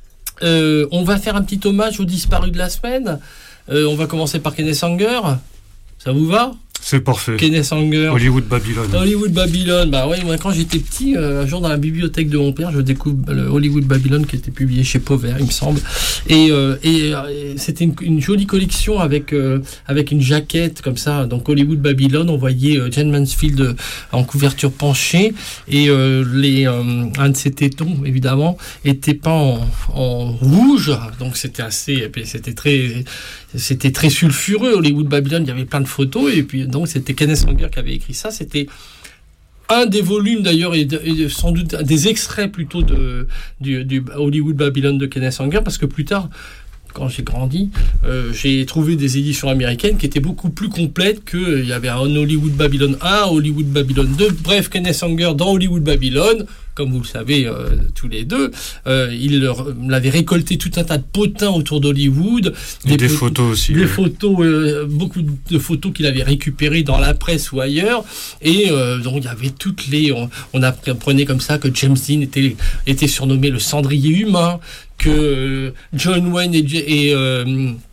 on va faire un petit hommage aux disparus de la semaine. On va commencer par Kenneth Anger. Ça vous va ? C'est parfait. Kenneth Anger. Hollywood Babylon. Hollywood Babylon. Bah ouais, moi quand j'étais petit, un jour dans la bibliothèque de mon père, je découvre le Hollywood Babylon qui était publié chez Pauvert, il me semble. Et c'était une jolie collection avec une jaquette comme ça. Donc Hollywood Babylon, on voyait Jane Mansfield en couverture penchée et un de ses tétons évidemment était peint en rouge. Donc c'était c'était très sulfureux. Hollywood Babylon, il y avait plein de photos et puis donc c'était Kenneth Anger qui avait écrit ça. C'était un des volumes d'ailleurs et sans doute des extraits plutôt du Hollywood Babylon de Kenneth Anger, parce que plus tard, quand j'ai grandi, j'ai trouvé des éditions américaines qui étaient beaucoup plus complètes, qu'il y avait un Hollywood Babylon 1, Hollywood Babylon 2, bref, Kenneth Anger dans Hollywood Babylon, comme vous le savez tous les deux, il avait récolté tout un tas de potins autour d'Hollywood. Des photos aussi. Des photos, beaucoup de photos qu'il avait récupérées dans la presse ou ailleurs. Et donc il y avait toutes les... On apprenait comme ça que James Dean était surnommé le cendrier humain, que John Wayne et